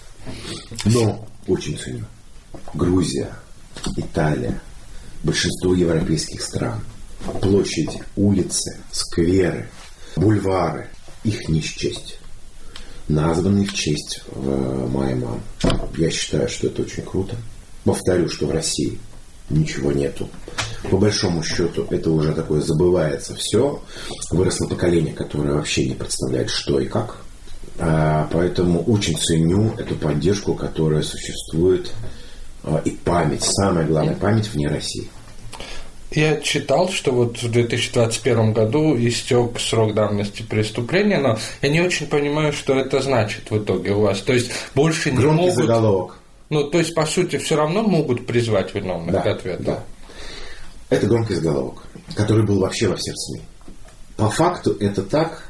Но очень ценю. Грузия, Италия, большинство европейских стран. Площади, улицы, скверы, бульвары. Их не счесть. Названный в честь в моей мамы. Я считаю, что это очень круто. Повторю, что в России ничего нету. По большому счету, это уже такое забывается все. Выросло поколение, которое вообще не представляет, что и как. А, поэтому очень ценю эту поддержку, которая существует. А, и память, самая главная память вне России. Я читал, что вот в две тысячи двадцать первом году истек срок давности преступления, но я не очень понимаю, что это значит в итоге у вас. То есть больше не громкий могут... заголовок. Ну, то есть, по сути, все равно могут призвать виновных да, к ответу. Да. Это громкий заголовок, который был вообще во всех СМИ. По факту это так,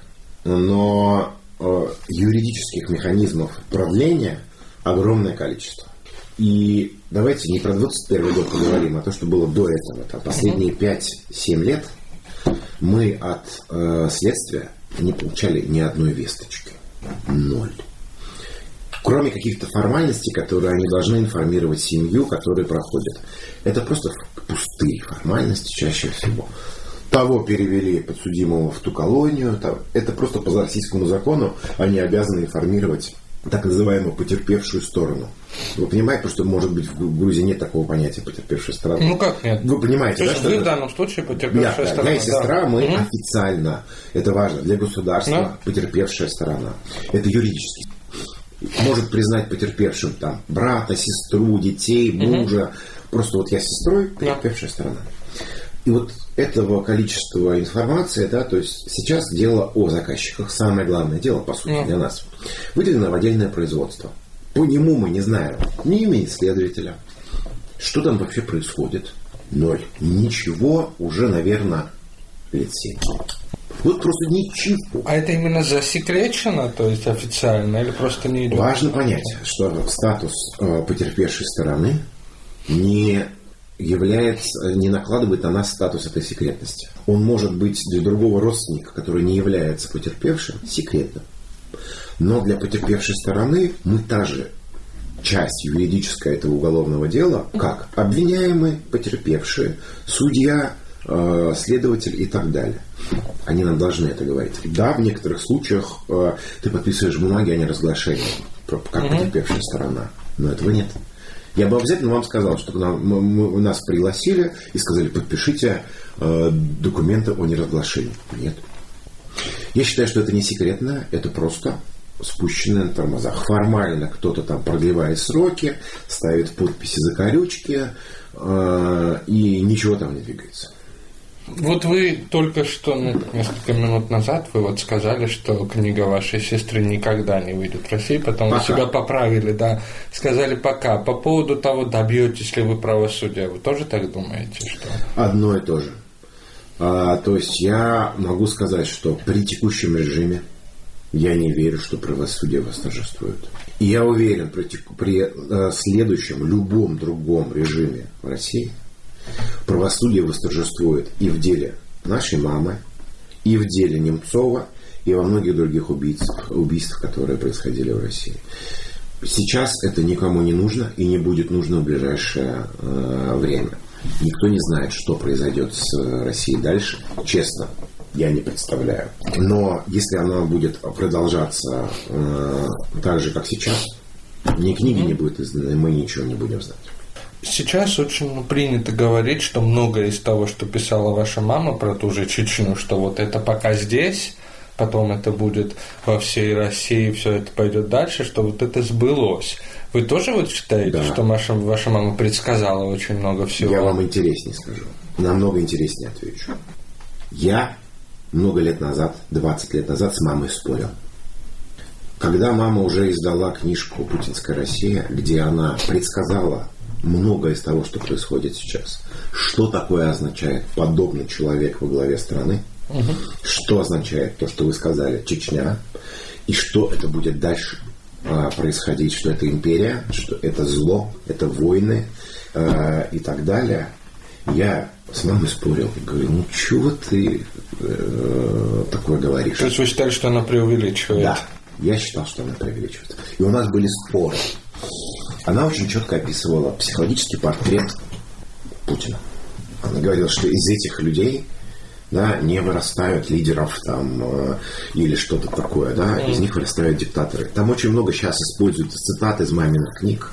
но э, юридических механизмов правления огромное количество. И давайте не про двадцать первый год поговорим, а то, что было до этого. Там, последние пять-семь лет мы от э, следствия не получали ни одной весточки. Ноль. Кроме каких-то формальностей, которые они должны информировать семью, которые проходят. Это просто пустые формальности чаще всего. Того перевели подсудимого в ту колонию. Там, это просто по российскому закону они обязаны информировать так называемую потерпевшую сторону. Вы понимаете, потому что, может быть, в Грузии нет такого понятия потерпевшая сторона. Ну как нет? Вы понимаете, то да? Что вы в данном случае потерпевшая да, сторона. Я и сестра, да. мы угу. официально, это важно, для государства да. потерпевшая сторона. Это юридически. Может признать потерпевшим там брата, сестру, детей, мужа. Угу. Просто вот я с сестрой, потерпевшая да. сторона. И вот этого количества информации, да, то есть сейчас дело о заказчиках, самое главное дело, по сути, mm. для нас, выделено в отдельное производство. По нему мы не знаем ни имени следователя, что там вообще происходит. Ноль. Ничего уже, наверное, лет семь. Вот просто ничего. А это именно засекречено, то есть официально, или просто не идет? Важно понять, что статус э, потерпевшей стороны не... является, не накладывает на нас статус этой секретности. Он может быть для другого родственника, который не является потерпевшим, секретным. Но для потерпевшей стороны мы та же часть юридическая этого уголовного дела, как обвиняемые, потерпевшие, судья, э, следователь и так далее. Они нам должны это говорить. Да, в некоторых случаях э, ты подписываешь бумаги о неразглашении, как потерпевшая сторона. Но этого нет. Я бы обязательно вам сказал, что нам, мы, мы, нас пригласили и сказали, подпишите э, документы о неразглашении. Нет. Я считаю, что это не секретно, это просто спущенное на тормозах. Формально кто-то там продлевает сроки, ставит подписи закорючки, э, и ничего там не двигается. Вот вы только что, ну, несколько минут назад, вы вот сказали, что книга вашей сестры никогда не выйдет в России, потом пока. Вы себя поправили, да, сказали пока. По поводу того, добьетесь ли вы правосудия, вы тоже так думаете? Что... Одно и то же. А, то есть я могу сказать, что при текущем режиме я не верю, что правосудие восторжествует. И я уверен, при, при э, следующем, любом другом режиме в России правосудие восторжествует и в деле нашей мамы, и в деле Немцова, и во многих других убийств, убийств, которые происходили в России. Сейчас это никому не нужно и не будет нужно в ближайшее э, время. Никто не знает, что произойдет с Россией дальше. Честно, я не представляю. Но если она будет продолжаться э, так же, как сейчас, ни книги не будет изданы, мы ничего не будем знать. Сейчас очень принято говорить, что многое из того, что писала ваша мама про ту же Чечню, что вот это пока здесь, потом это будет во всей России, все это пойдет дальше, что вот это сбылось. Вы тоже вот считаете, да, что ваша, ваша мама предсказала очень много всего? Я вам интереснее скажу. Намного интереснее отвечу. Я много лет назад, двадцать лет назад с мамой спорил. Когда мама уже издала книжку «Путинская Россия», где она предсказала многое из того, что происходит сейчас. Что такое означает подобный человек во главе страны? Угу. Что означает то, что вы сказали, Чечня? И что это будет дальше а, происходить? Что это империя? Что это зло? Это войны? А, и так далее. Я с мамой спорил. Говорю, ну чего ты э, такое говоришь? То есть вы считали, что она преувеличивает? Да, я считал, что она преувеличивает. И у нас были споры. Она очень четко описывала психологический портрет Путина. Она говорила, что из этих людей, да, не вырастают лидеров там, э, или что-то такое, да, из них вырастают диктаторы. Там очень много сейчас используют цитат из маминых книг.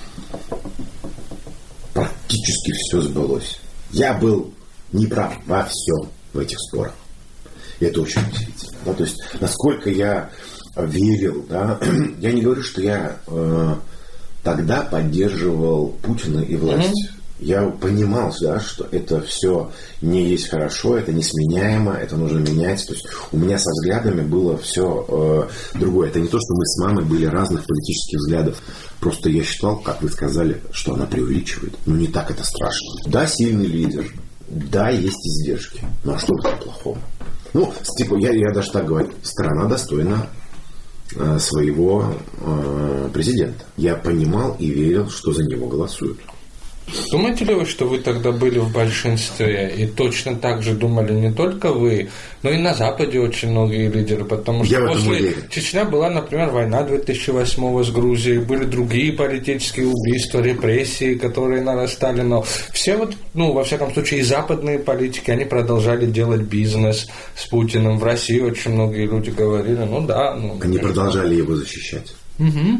Практически все сбылось. Я был неправ во всем в этих спорах. И это очень удивительно. Да? То есть, насколько я верил, да, я не говорю, что я э, тогда поддерживал Путина и власть. Mm-hmm. Я понимал, да, что это все не есть хорошо, это несменяемо, это нужно менять. То есть у меня со взглядами было все э, другое. Это не то, что мы с мамой были разных политических взглядов. Просто я считал, как вы сказали, что она преувеличивает. Но не так это страшно. Да, сильный лидер. Да, есть издержки. Ну а что в этом плохого? Ну, типа, я, я даже так говорю. Страна достойна э, своего э, президента. Я понимал и верил, что за него голосуют. Думаете ли вы, что вы тогда были в большинстве и точно так же думали не только вы, но и на Западе очень многие лидеры, потому что Я после Чечня была, например, война две тысячи восьмого с Грузией, были другие политические убийства, репрессии, которые нарастали, но все вот, ну, во всяком случае, и западные политики, они продолжали делать бизнес с Путиным. В России очень многие люди говорили, ну да. Ну, они продолжали его защищать. Угу.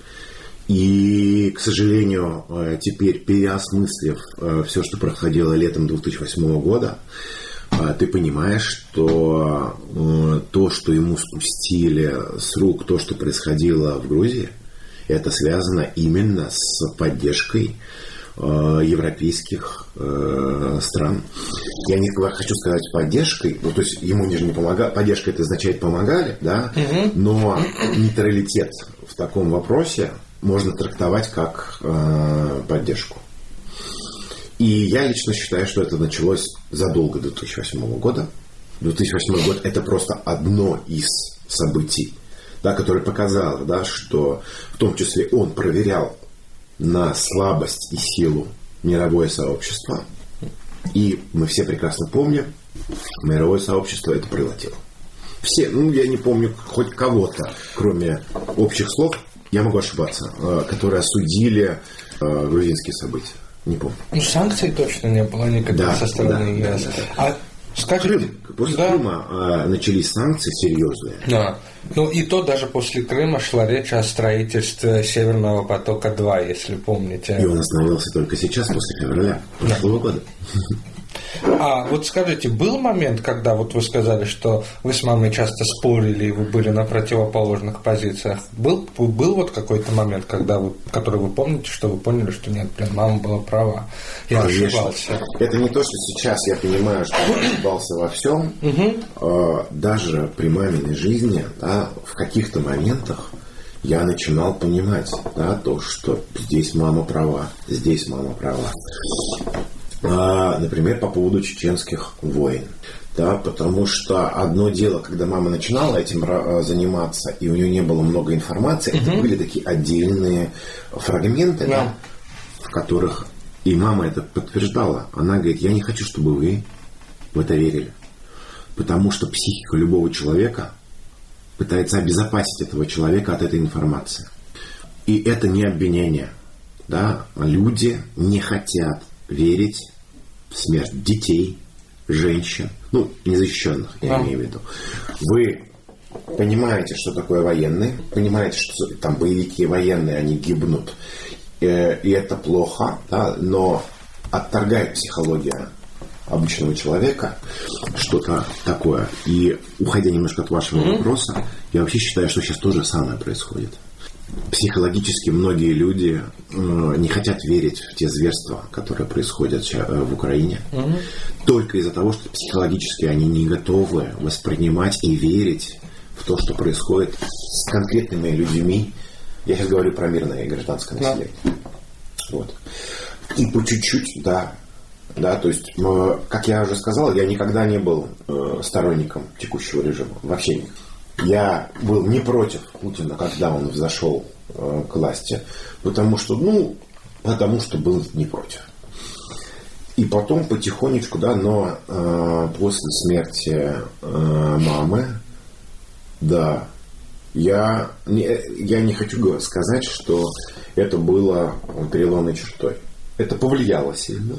И, к сожалению, теперь, переосмыслив все, что происходило летом две тысячи восьмого года, ты понимаешь, что то, что ему спустили с рук, то, что происходило в Грузии, это связано именно с поддержкой европейских стран. Я не хочу сказать поддержкой, ну, то есть ему же не помогали, поддержка это означает помогали, да, угу. Но нейтралитет в таком вопросе можно трактовать как э, поддержку. И я лично считаю, что это началось задолго до две тысячи восьмого года. две тысячи восьмой год – это просто одно из событий, да, которое показало, да, что в том числе он проверял на слабость и силу мировое сообщество. И мы все прекрасно помним, мировое сообщество это проглотило. Все, ну я не помню хоть кого-то, кроме общих слов, я могу ошибаться, которые осудили э, грузинские события. Не помню. Ну, санкций точно не было никаких да, со стороны да, ЕС. Да, да, а да. скажите, Крым. После да. Крыма э, начались санкции серьезные. Да. Ну и то даже после Крыма шла речь о строительстве Северного потока-два, если помните. И он остановился только сейчас, после февраля прошлого да. года. А вот скажите, был момент, когда вот вы сказали, что вы с мамой часто спорили, и вы были на противоположных позициях. Был, был вот какой-то момент, когда вы, который вы помните, что вы поняли, что нет, блин, мама была права, я Конечно. ошибался. Это не то, что сейчас я понимаю, что я ошибался во всем. Угу. Даже при маминой жизни, да, в каких-то моментах я начинал понимать, да, то, что здесь мама права, здесь мама права. Например, по поводу чеченских войн. Да, потому что одно дело, когда мама начинала этим заниматься, и у нее не было много информации, угу. это были такие отдельные фрагменты, да. Да, в которых и мама это подтверждала. Она говорит, я не хочу, чтобы вы в это верили. Потому что психика любого человека пытается обезопасить этого человека от этой информации. И это не обвинение. Да? Люди не хотят верить в смерть детей, женщин, ну, незащищенных, я да. имею в виду. Вы понимаете, что такое военные, понимаете, что там боевики военные, они гибнут, э, и это плохо, да, но отторгает психология обычного человека что-то такое. И уходя немножко от вашего mm-hmm. вопроса, я вообще считаю, что сейчас то же самое происходит. Психологически многие люди э, не хотят верить в те зверства, которые происходят э, в Украине, mm-hmm. только из-за того, что психологически они не готовы воспринимать и верить в то, что происходит с конкретными людьми. Я сейчас говорю про мирное и гражданское население. Yeah. Вот. И по чуть-чуть, да, да, то есть, э, как я уже сказал, я никогда не был э, сторонником текущего режима, вообще никогда. Я был не против Путина, когда он взошел э, к власти, потому что, ну, потому что был не против. И потом потихонечку, да, но э, после смерти э, мамы, да, я не, я не хочу сказать, что это было переломной чертой. Это повлияло сильно,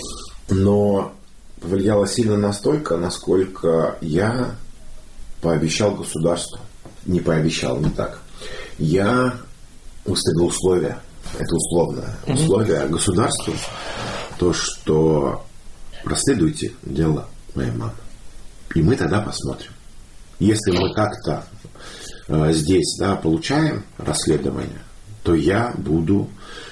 но повлияло сильно настолько, насколько я пообещал государству, не пообещал, не так. Я выставил условия, это условное mm-hmm. условие государству, то, что расследуйте дело моей мамы. И мы тогда посмотрим. Если мы как-то э, здесь, да, получаем расследование, то я буду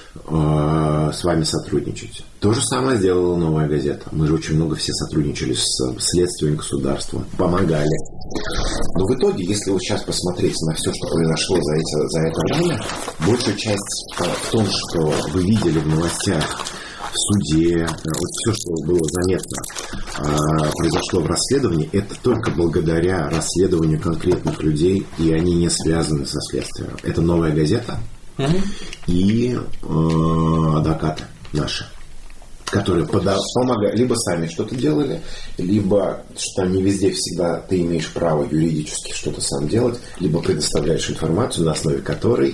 э, с вами сотрудничать. То же самое сделала «Новая газета». Мы же очень много все сотрудничали с следствием, государством, помогали. Но в итоге, если вот сейчас посмотреть на все, что произошло за, эти, за это время, большая часть в том, что вы видели в новостях, в суде, вот все, что было заметно, произошло в расследовании, это только благодаря расследованию конкретных людей, и они не связаны со следствием. Это «Новая газета» mm-hmm. и э, адвокаты наши, которые помогали, либо сами что-то делали, либо, что там не везде всегда ты имеешь право юридически что-то сам делать, либо предоставляешь информацию, на основе которой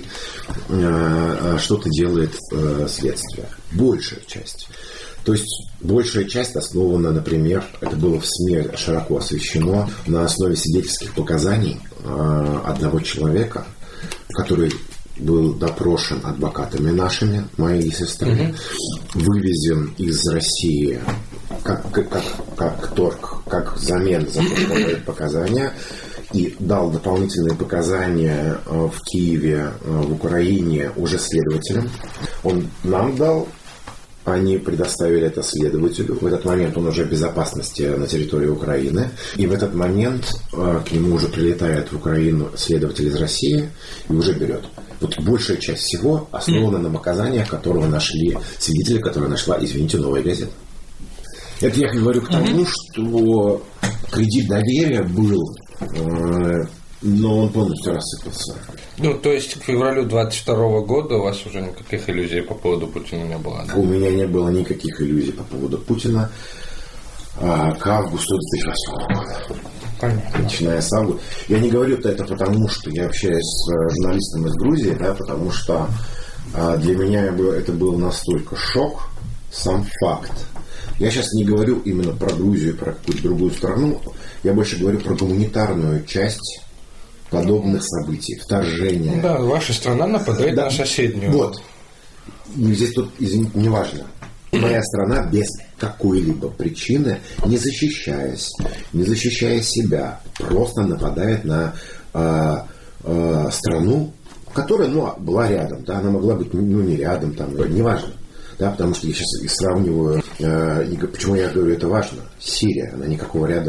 э, что-то делает э, следствие. Большая часть. То есть большая часть основана, например, это было в СМИ широко освещено, на основе свидетельских показаний э, одного человека, который был допрошен адвокатами нашими, моей сестры, mm-hmm. вывезен из России как, как, как, как торг, как замен за то, что дает показания, и дал дополнительные показания в Киеве, в Украине уже следователям. Он нам дал, они предоставили это следователю. В этот момент он уже в безопасности на территории Украины. И в этот момент к нему уже прилетает в Украину следователь из России и уже берет. Вот большая часть всего основана на показаниях, которого нашли свидетели, которые нашла, извините, «Новая газета». Это я говорю к тому, mm-hmm. что кредит доверия был, э, но он полностью рассыпался. Ну, то есть к февралю двадцать второго года у вас уже никаких иллюзий по поводу Путина не было? Да? У меня не было никаких иллюзий по поводу Путина а, к августу две тысячи восьмого года. Понятно. Начиная с августа. Я не говорю это потому, что я общаюсь с журналистом из Грузии, да, потому что а, для меня это был настолько шок, сам факт. Я сейчас не говорю именно про Грузию, про какую-то другую страну, я больше говорю про гуманитарную часть подобных событий, вторжения. Да, ваша страна нападает да, на соседнюю. Вот. И здесь тут, извините, не важно. Моя страна без какой-либо причины, не защищаясь, не защищая себя, просто нападает на э, э, страну, которая, ну, была рядом, да, она могла быть, ну, не рядом, там, неважно, да, потому что я сейчас и сравниваю, э, и почему я говорю, это важно, Сирия, она никакого рядом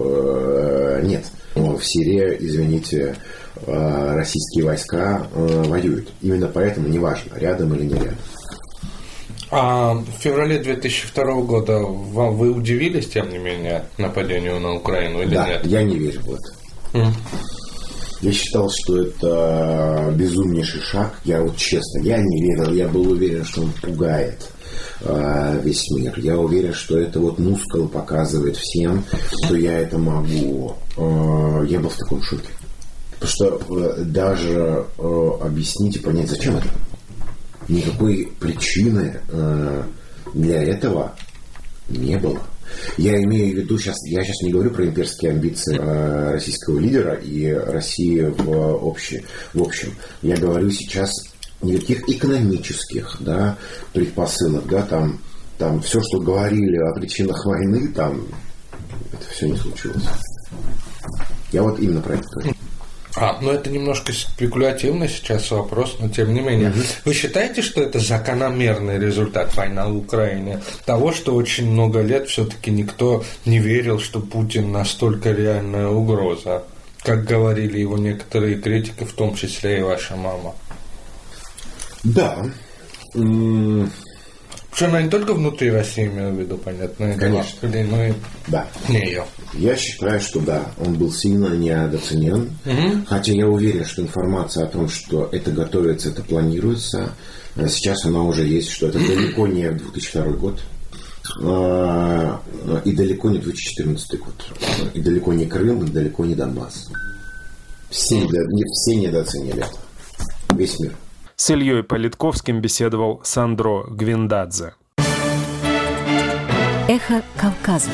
э, нет, но в Сирии, извините, э, российские войска э, воюют, именно поэтому неважно, рядом или не рядом. А в феврале две тысячи второго года вам, вы удивились, тем не менее, нападению на Украину или да, нет? Я не верю в это. Mm. Я считал, что это безумнейший шаг. Я вот честно, я не верил. Я был уверен, что он пугает э, весь мир. Я уверен, что это вот мускул показывает всем, что я это могу. Э, я был в таком шоке. Потому что э, даже э, объяснить и понять, зачем это. Никакой причины э, для этого не было. Я имею в виду, сейчас, я сейчас не говорю про имперские амбиции э, российского лидера и России в, общем, в общем. Я говорю сейчас никаких экономических, да, предпосылок, да, там, там все, что говорили о причинах войны, там это все не случилось. Я вот именно про это говорю. А, ну это немножко спекулятивный сейчас вопрос, но тем не менее. Mm-hmm. Вы считаете, что это закономерный результат войны в Украине? Того, что очень много лет все-таки никто не верил, что Путин настолько реальная угроза, как говорили его некоторые критики, в том числе и ваша мама? Да. Mm. Причем она не только внутри России, имею в виду, понятно, конечно, но и да. не ее. Я считаю, что да, он был сильно недооценен. Угу. Хотя я уверен, что информация о том, что это готовится, это планируется, сейчас она уже есть, что это далеко не две тысячи второй год. И далеко не две тысячи четырнадцатый год. И далеко не Крым, и далеко не Донбасс. Все, все недооценили это. Весь мир. С Ильей Политковским беседовал Сандро Гвиндадзе. Эхо Кавказа.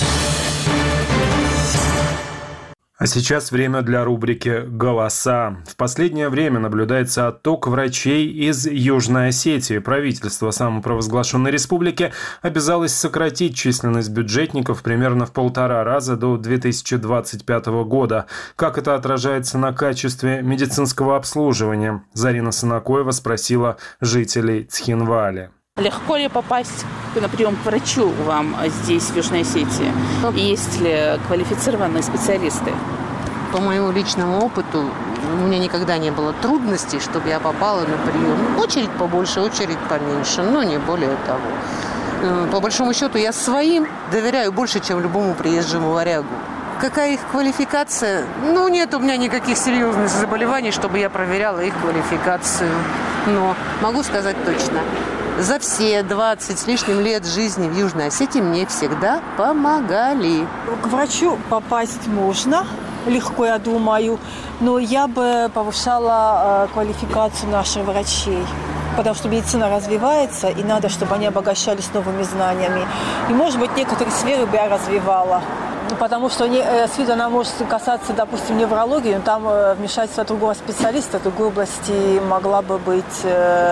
А сейчас время для рубрики «Голоса». В последнее время наблюдается отток врачей из Южной Осетии. Правительство самопровозглашенной республики обязалось сократить численность бюджетников примерно в полтора раза до две тысячи двадцать пятого года. Как это отражается на качестве медицинского обслуживания? Зарина Санакоева спросила жителей Цхинвали. Легко ли попасть на прием к врачу вам здесь, в Южной Осетии? Есть ли квалифицированные специалисты? По моему личному опыту, у меня никогда не было трудностей, чтобы я попала на прием. Очередь побольше, очередь поменьше, но не более того. По большому счету, я своим доверяю больше, чем любому приезжему варягу. Какая их квалификация? Ну, нет у меня никаких серьезных заболеваний, чтобы я проверяла их квалификацию. Но могу сказать точно. За все двадцать с лишним лет жизни в Южной Осетии мне всегда помогали. К врачу попасть можно, легко, я думаю, но я бы повышала квалификацию наших врачей, потому что медицина развивается, и надо, чтобы они обогащались новыми знаниями. И, может быть, некоторые сферы бы я развивала. Потому что с виду она может касаться, допустим, неврологии, но там вмешательство другого специалиста в другой области могла бы быть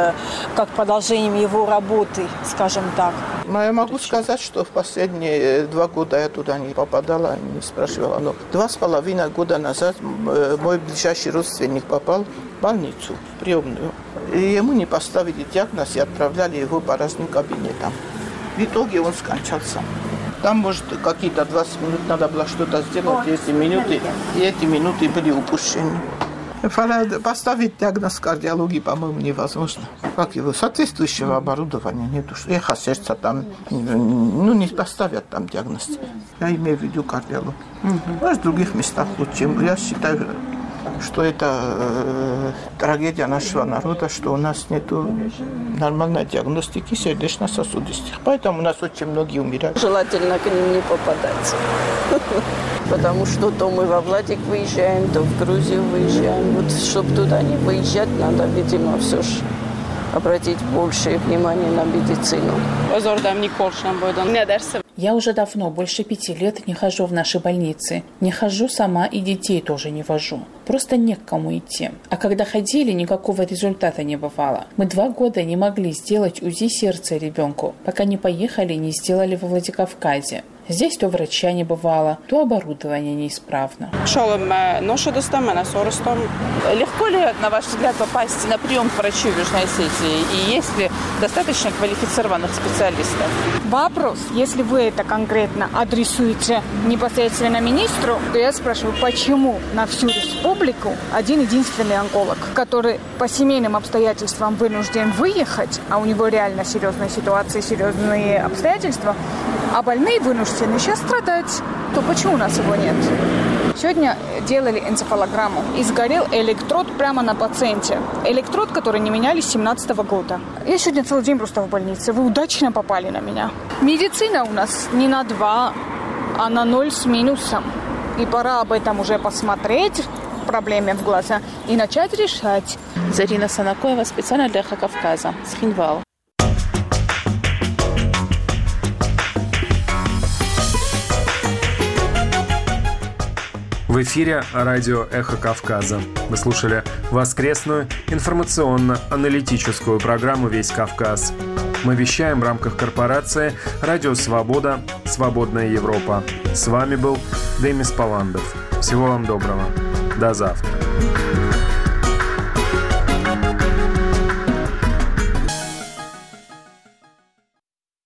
как продолжением его работы, скажем так. Я могу сказать, что в последние два года я туда не попадала, не спрашивала. Но два с половиной года назад мой ближайший родственник попал в больницу, в приемную. И ему не поставили диагноз и отправляли его по разным кабинетам. В итоге он скончался. Там, может, какие-то двадцать минут надо было что-то сделать, и эти минуты, и эти минуты были упущены. Поставить диагноз кардиологии, по-моему, невозможно. Как его? Соответствующего оборудования нету. Эхо сердца там, ну, не поставят там диагноз. Я имею в виду кардиологию. Угу. Может, в других местах лучше. Я считаю, что это э, трагедия нашего народа, что у нас нет нормальной диагностики сердечно-сосудистых. Поэтому у нас очень многие умирают. Желательно к ним не попадать. Потому что то мы во Владик выезжаем, то в Грузию выезжаем. Вот чтобы туда не выезжать, надо, видимо, все же обратить большее внимание на медицину. Я уже давно, больше пяти лет, не хожу в наши больницы. Не хожу сама и детей тоже не вожу. Просто не к кому идти. А когда ходили, никакого результата не бывало. Мы два года не могли сделать УЗИ сердца ребенку, пока не поехали и не сделали во Владикавказе. Здесь то врача не бывало, то оборудование неисправно. Легко ли, на ваш взгляд, попасть на прием к врачу в Южной Осетии? И есть ли достаточно квалифицированных специалистов? Вопрос. Если вы это конкретно адресуете непосредственно министру, то я спрашиваю, почему на всю республику один единственный онколог, который по семейным обстоятельствам вынужден выехать, а у него реально серьезная ситуация, серьезные обстоятельства, а больные вынуждены сейчас страдать, то почему у нас его нет? Сегодня делали энцефалограмму, и сгорел электрод прямо на пациенте. Электрод, который не меняли с семнадцатого года. Я сегодня целый день просто в больнице. Вы удачно попали на меня. Медицина у нас не на два, а на ноль с минусом. И пора об этом уже посмотреть, проблеме в глаза, и начать решать. Зарина Санакоева, специально для Эхо Кавказа, Схинвал. В эфире радио «Эхо Кавказа». Вы слушали воскресную информационно-аналитическую программу «Весь Кавказ». Мы вещаем в рамках корпорации «Радио Свобода. Свободная Европа». С вами был Демис Паландов. Всего вам доброго. До завтра.